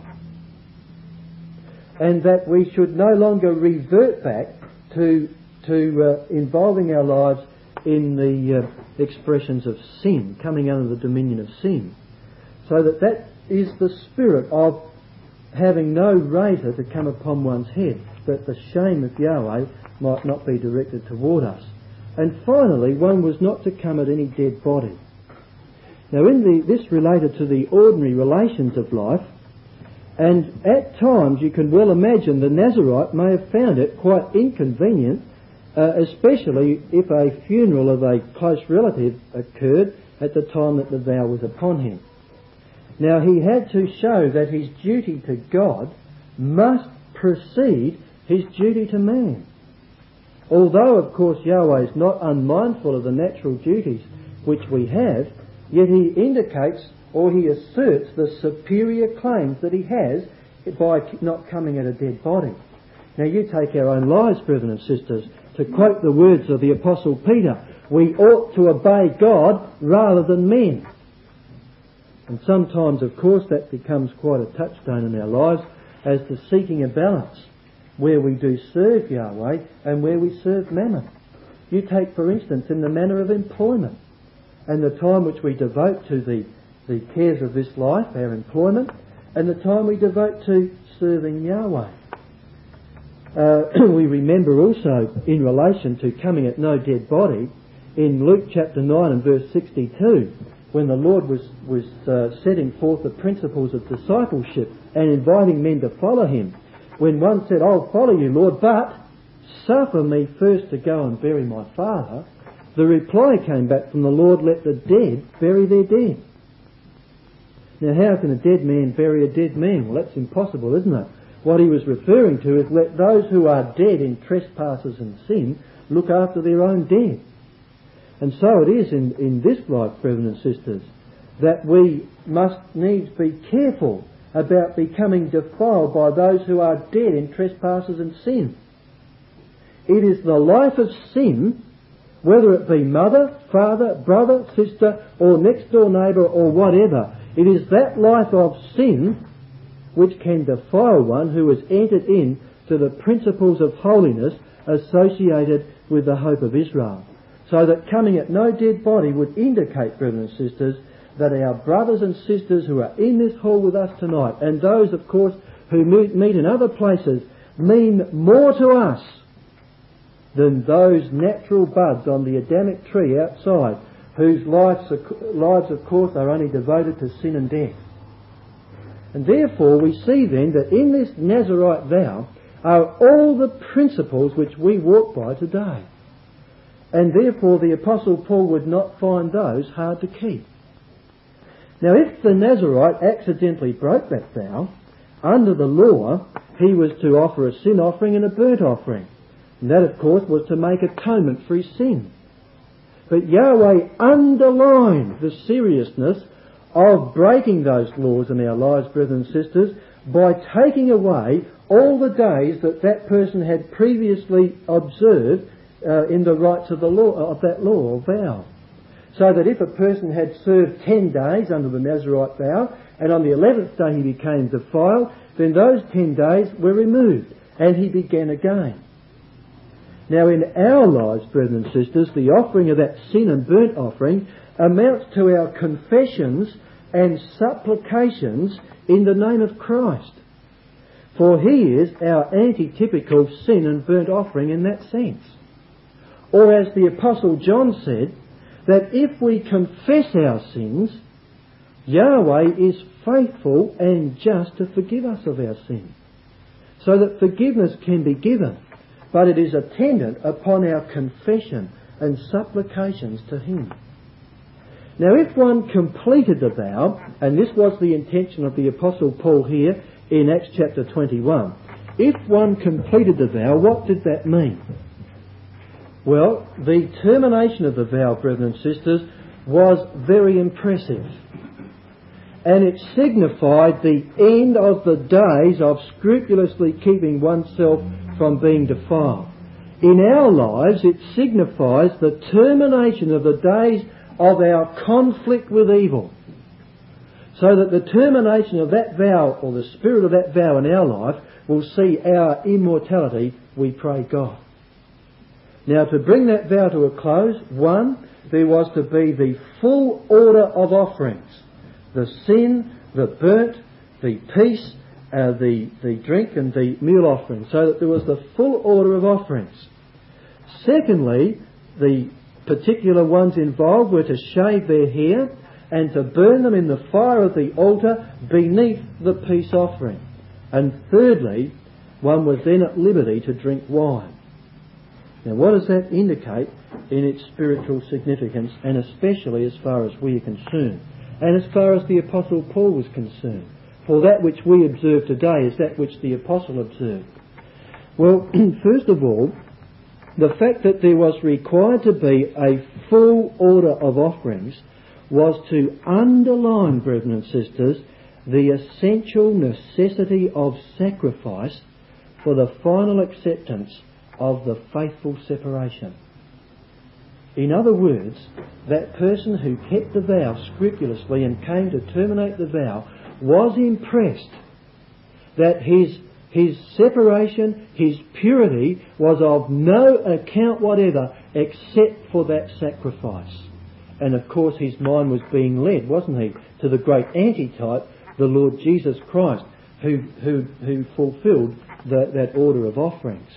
Speaker 1: And that we should no longer revert back to involving our lives in the expressions of sin, coming under the dominion of sin. So that is the spirit of having no razor to come upon one's head, that the shame of Yahweh might not be directed toward us. And finally, one was not to come at any dead body. Now, this related to the ordinary relations of life, and at times you can well imagine the Nazarite may have found it quite inconvenient, especially if a funeral of a close relative occurred at the time that the vow was upon him. Now, he had to show that his duty to God must precede his duty to man. Although, of course, Yahweh is not unmindful of the natural duties which we have, yet he indicates, or he asserts, the superior claims that he has by not coming at a dead body. Now, you take our own lives, brethren and sisters. To quote the words of the Apostle Peter, we ought to obey God rather than men. And sometimes, of course, that becomes quite a touchstone in our lives as to seeking a balance where we do serve Yahweh and where we serve mammon. You take, for instance, in the manner of employment and the time which we devote to the cares of this life, our employment, and the time we devote to serving Yahweh. We remember also in relation to coming at no dead body in Luke chapter 9 and verse 62, when the Lord was setting forth the principles of discipleship and inviting men to follow him. When one said, "I'll follow you, Lord, but suffer me first to go and bury my father," the reply came back from the Lord, "Let the dead bury their dead." Now, how can a dead man bury a dead man? Well, that's impossible, isn't it? What he was referring to is let those who are dead in trespasses and sin look after their own dead. And so it is in this life, brethren and sisters, that we must needs be careful about becoming defiled by those who are dead in trespasses and sin. It is the life of sin, whether it be mother, father, brother, sister, or next door neighbour, or whatever. It is that life of sin which can defile one who has entered into the principles of holiness associated with the hope of Israel. So that coming at no dead body would indicate, brethren and sisters, that our brothers and sisters who are in this hall with us tonight, and those, of course, who meet in other places, mean more to us than those natural buds on the Adamic tree outside, whose lives, of course, are only devoted to sin and death. And therefore we see then that in this Nazarite vow are all the principles which we walk by today. And therefore the Apostle Paul would not find those hard to keep. Now, if the Nazarite accidentally broke that vow, under the law he was to offer a sin offering and a burnt offering. And that, of course, was to make atonement for his sin. But Yahweh underlined the seriousness of breaking those laws in our lives, brethren and sisters, by taking away all the days that person had previously observed in the rites of the law, of that law or vow. So that if a person had served 10 days under the Nazarite vow, and on the 11th day he became defiled, then those 10 days were removed, and he began again. Now, in our lives, brethren and sisters, the offering of that sin and burnt offering amounts to our confessions and supplications in the name of Christ. For he is our antitypical sin and burnt offering in that sense. Or as the Apostle John said, that if we confess our sins, Yahweh is faithful and just to forgive us of our sin, so that forgiveness can be given, but it is attendant upon our confession and supplications to him. Now, if one completed the vow, and this was the intention of the Apostle Paul here in Acts chapter 21, if one completed the vow, what did that mean? Well, the termination of the vow, brethren and sisters, was very impressive. And it signified the end of the days of scrupulously keeping oneself from being defiled. In our lives, it signifies the termination of the days of our conflict with evil. So that the termination of that vow, or the spirit of that vow in our life, will see our immortality, we pray God. Now, to bring that vow to a close, one, there was to be the full order of offerings. The sin, the burnt, the peace, the drink and the meal offering. So that there was the full order of offerings. Secondly, the particular ones involved were to shave their hair and to burn them in the fire of the altar beneath the peace offering. And thirdly, one was then at liberty to drink wine. Now, what does that indicate in its spiritual significance, and especially as far as we are concerned, and as far as the Apostle Paul was concerned? For that which we observe today is that which the Apostle observed. Well, first of all, the fact that there was required to be a full order of offerings was to underline, brethren and sisters, the essential necessity of sacrifice for the final acceptance of the faithful separation. In other words, that person who kept the vow scrupulously and came to terminate the vow was impressed that his separation, his purity, was of no account whatever except for that sacrifice. And of course his mind was being led, wasn't he, to the great antitype, the Lord Jesus Christ, who fulfilled that order of offerings.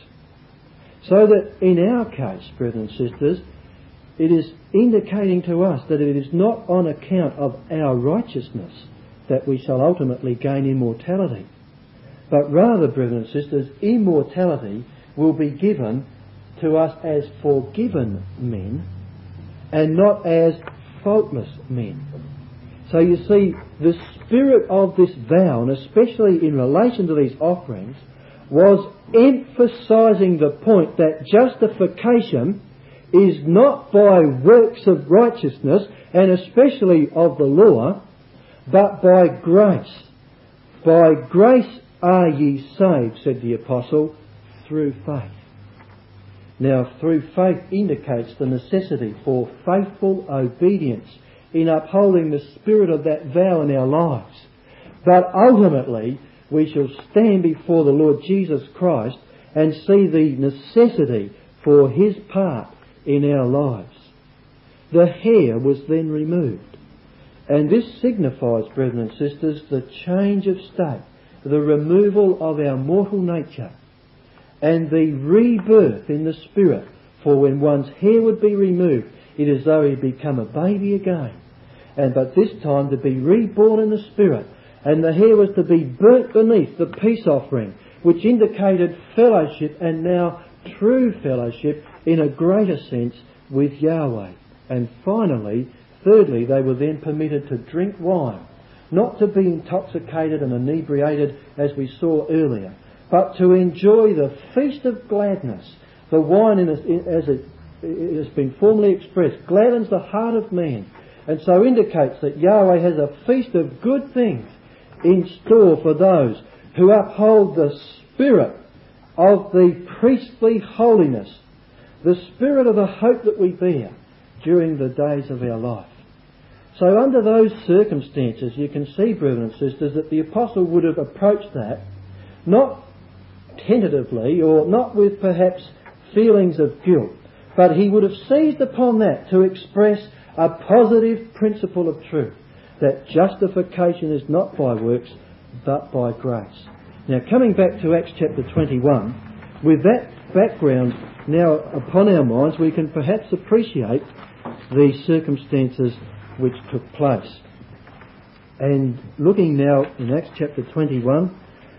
Speaker 1: So that in our case, brothers and sisters, it is indicating to us that it is not on account of our righteousness that we shall ultimately gain immortality, but rather, brothers and sisters, immortality will be given to us as forgiven men and not as faultless men. So you see, the spirit of this vow, and especially in relation to these offerings, was emphasising the point that justification is not by works of righteousness, and especially of the law, but by grace. By grace are ye saved, said the Apostle, through faith. Now, through faith indicates the necessity for faithful obedience in upholding the spirit of that vow in our lives. But ultimately, we shall stand before the Lord Jesus Christ and see the necessity for his part in our lives. The hair was then removed. And this signifies, brethren and sisters, the change of state, the removal of our mortal nature, and the rebirth in the spirit. For when one's hair would be removed, it is as though he'd become a baby again. But this time to be reborn in the spirit. And the hair was to be burnt beneath the peace offering, which indicated fellowship, and now true fellowship in a greater sense with Yahweh. And finally, thirdly, they were then permitted to drink wine, not to be intoxicated and inebriated as we saw earlier, but to enjoy the feast of gladness. The wine, as it has been formally expressed, gladdens the heart of man, and so indicates that Yahweh has a feast of good things in store for those who uphold the spirit of the priestly holiness, the spirit of the hope that we bear during the days of our life. So under those circumstances, you can see, brethren and sisters, that the Apostle would have approached that not tentatively or not with perhaps feelings of guilt, but he would have seized upon that to express a positive principle of truth, that justification is not by works but by grace. Now, coming back to Acts chapter 21, with that background now upon our minds, we can perhaps appreciate the circumstances which took place. And looking now in Acts chapter 21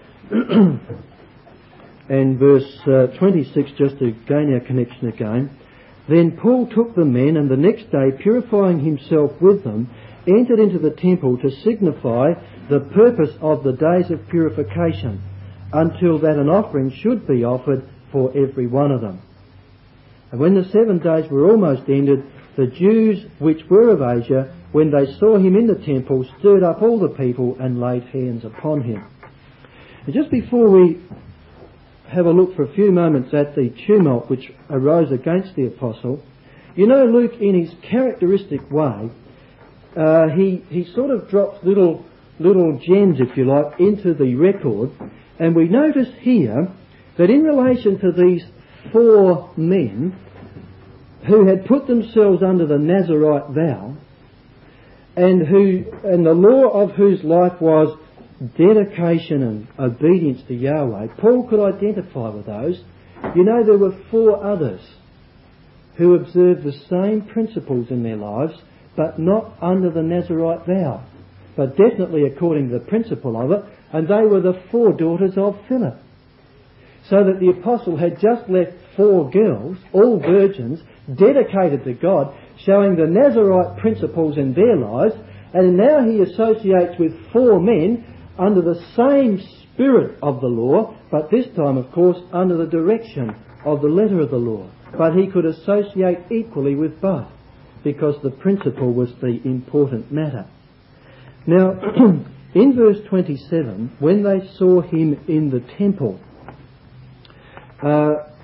Speaker 1: and verse 26, just to gain our connection again. Then Paul took the men, and the next day, purifying himself with them, entered into the temple to signify the purpose of the days of purification, until that an offering should be offered for every one of them. And when the 7 days were almost ended, the Jews which were of Asia, when they saw him in the temple, stirred up all the people and laid hands upon him. And just before we have a look for a few moments at the tumult which arose against the Apostle, you know, Luke, in his characteristic way, he sort of drops little gems, if you like, into the record. And we notice here that in relation to these 4 men who had put themselves under the Nazirite vow, and the law of whose life was dedication and obedience to Yahweh, Paul could identify with those. You know, there were 4 others who observed the same principles in their lives, but not under the Nazirite vow, but definitely according to the principle of it, and they were the 4 daughters of Philip. So that the Apostle had just left 4 girls, all virgins, dedicated to God, showing the Nazirite principles in their lives, and now he associates with 4 men under the same spirit of the law, but this time, of course, under the direction of the letter of the law. But he could associate equally with both, because the principle was the important matter. Now, in verse 27, when they saw him in the temple,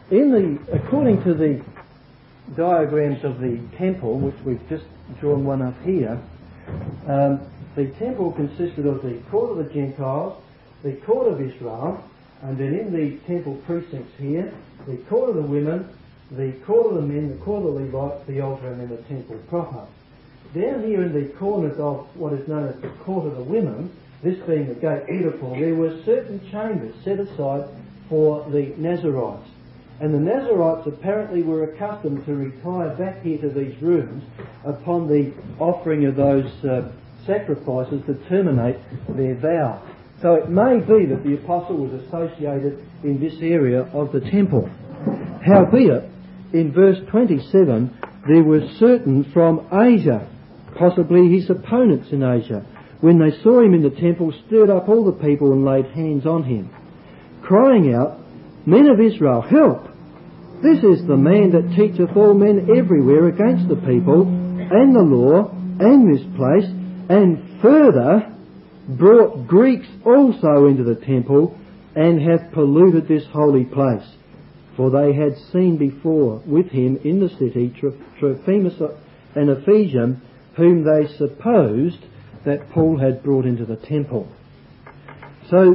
Speaker 1: according to the diagrams of the temple, which we've just drawn one up here, the temple consisted of the court of the Gentiles, the court of Israel, and then in the temple precincts here, the court of the women, the court of the men, the court of the Levites, the altar, and then the temple proper. Down here in the corners of what is known as the court of the women, this being the gate beautiful, there were certain chambers set aside for the Nazarites. And the Nazarites apparently were accustomed to retire back here to these rooms upon the offering of those sacrifices to terminate their vow. So it may be that the apostle was associated in this area of the temple. Howbeit, in verse 27, there were certain from Asia, possibly his opponents in Asia, when they saw him in the temple, stirred up all the people and laid hands on him, crying out, "Men of Israel, help! This is the man that teacheth all men everywhere against the people, and the law, and this place, and further brought Greeks also into the temple, and hath polluted this holy place." For they had seen before with him in the city Trophimus, an Ephesian, whom they supposed that Paul had brought into the temple. So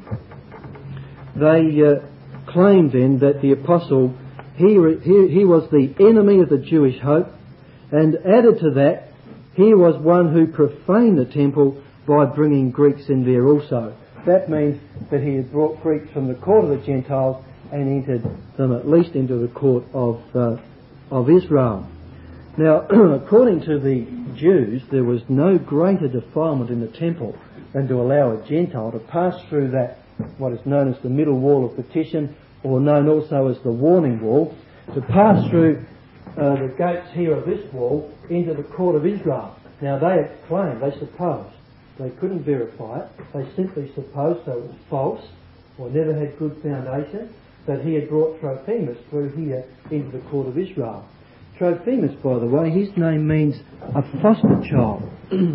Speaker 1: they claimed then that the apostle, he was the enemy of the Jewish hope, and added to that, he was one who profaned the temple by bringing Greeks in there also. That means that he had brought Greeks from the court of the Gentiles and entered them at least into the court of Israel. Now, according to the Jews, there was no greater defilement in the temple than to allow a Gentile to pass through that, what is known as the middle wall of petition, or known also as the warning wall, to pass through the gates here of this wall into the court of Israel. Now they claimed, they supposed, they couldn't verify it, they simply supposed, so it was false, or never had good foundation, that he had brought Trophimus through here into the court of Israel. Trophimus, by the way, his name means a foster child.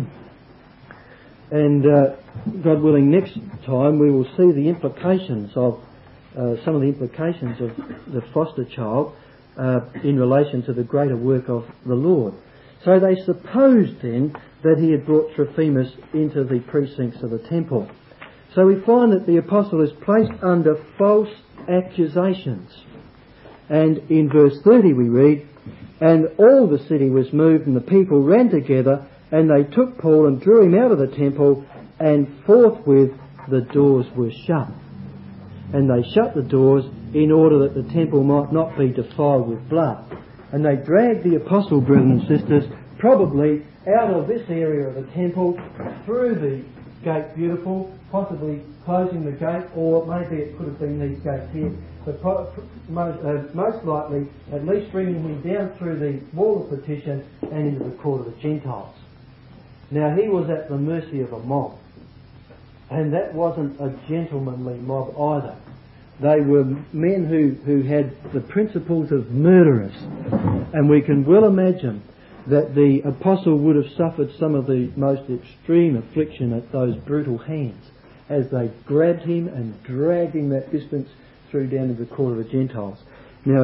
Speaker 1: And God willing, next time we will see the implications of some of the implications of the foster child in relation to the greater work of the Lord. So they supposed then that he had brought Trophimus into the precincts of the temple. So we find that the apostle is placed under false accusations. And in verse 30 we read, "And all the city was moved, and the people ran together, and they took Paul and drew him out of the temple, and forthwith the doors were shut." And they shut the doors in order that the temple might not be defiled with blood. And they dragged the apostle, brethren and sisters, probably out of this area of the temple, through the gate beautiful, possibly closing the gate, or maybe it could have been these gates here, but most likely at least bringing him down through the wall of petition and into the court of the Gentiles. Now he was at the mercy of a mob, and that wasn't a gentlemanly mob either. They were men who had the principles of murderers, and we can well imagine that the apostle would have suffered some of the most extreme affliction at those brutal hands as they grabbed him and dragged him that distance through down to the court of the Gentiles. Now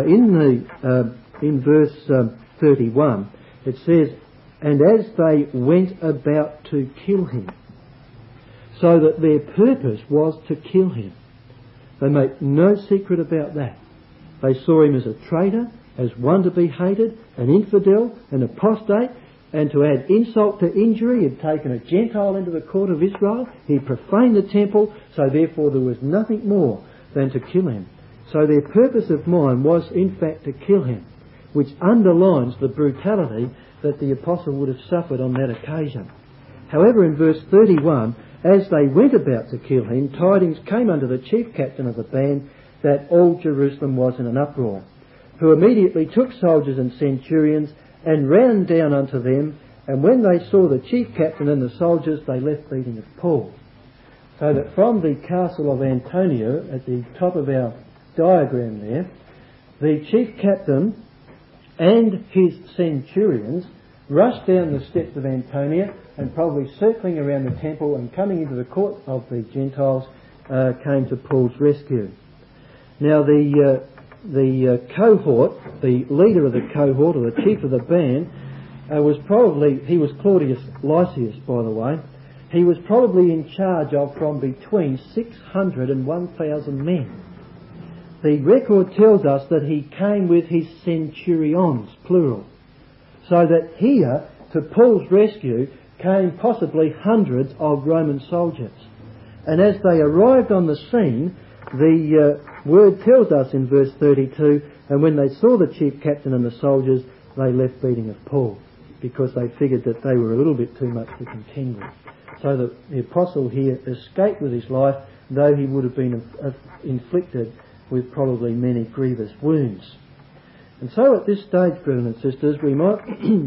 Speaker 1: in verse 31 it says, "And as they went about to kill him," so that their purpose was to kill him. They make no secret about that. They saw him as a traitor, as one to be hated, an infidel, an apostate, and to add insult to injury, he had taken a Gentile into the court of Israel, he profaned the temple, so therefore there was nothing more than to kill him. So their purpose of mind was in fact to kill him, which underlines the brutality that the apostle would have suffered on that occasion. However, in verse 31, "As they went about to kill him, tidings came unto the chief captain of the band that all Jerusalem was in an uproar, who immediately took soldiers and centurions and ran down unto them, and when they saw the chief captain and the soldiers, they left beating of Paul." So that from the castle of Antonia, at the top of our diagram there, the chief captain and his centurions rushed down the steps of Antonia, and probably circling around the temple and coming into the court of the Gentiles, came to Paul's rescue. Now the cohort, the leader of the cohort, or the chief of the band, he was Claudius Lysias, by the way. He was probably in charge of from between 600 and 1,000 men. The record tells us that he came with his centurions, plural. So that here, to Paul's rescue, came possibly hundreds of Roman soldiers. And as they arrived on the scene, the word tells us in verse 32, and when they saw the chief captain and the soldiers, they left beating of Paul, because they figured that they were a little bit too much to contend with. So that the apostle here escaped with his life, though he would have been inflicted with probably many grievous wounds. And so at this stage, brothers and sisters, we might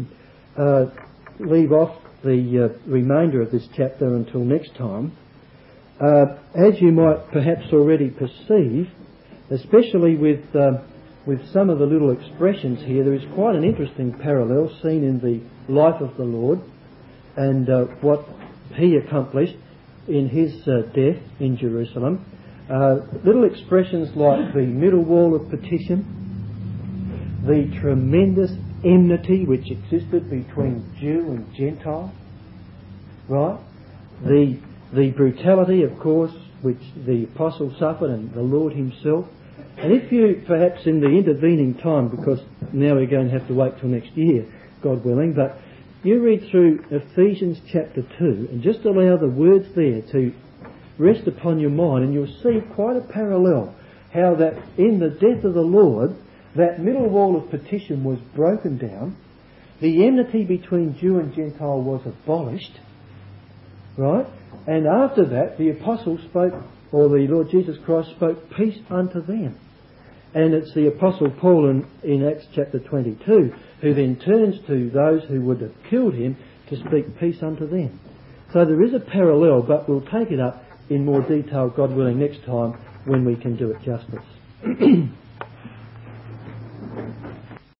Speaker 1: leave off the remainder of this chapter until next time. As you might perhaps already perceive, especially with some of the little expressions here, there is quite an interesting parallel seen in the life of the Lord and what he accomplished in his death in Jerusalem. Little expressions like the middle wall of partition, the tremendous enmity which existed between Jew and Gentile, right? The brutality, of course, which the apostle suffered and the Lord himself. And if you, perhaps in the intervening time, because now we're going to have to wait till next year, God willing, but you read through Ephesians chapter 2 and just allow the words there to rest upon your mind, and you'll see quite a parallel, how that in the death of the Lord, that middle wall of partition was broken down, the enmity between Jew and Gentile was abolished, right? And after that, the apostle spoke, or the Lord Jesus Christ spoke peace unto them. And it's the apostle Paul in Acts chapter 22 who then turns to those who would have killed him to speak peace unto them. So there is a parallel, but we'll take it up in more detail, God willing, next time when we can do it justice.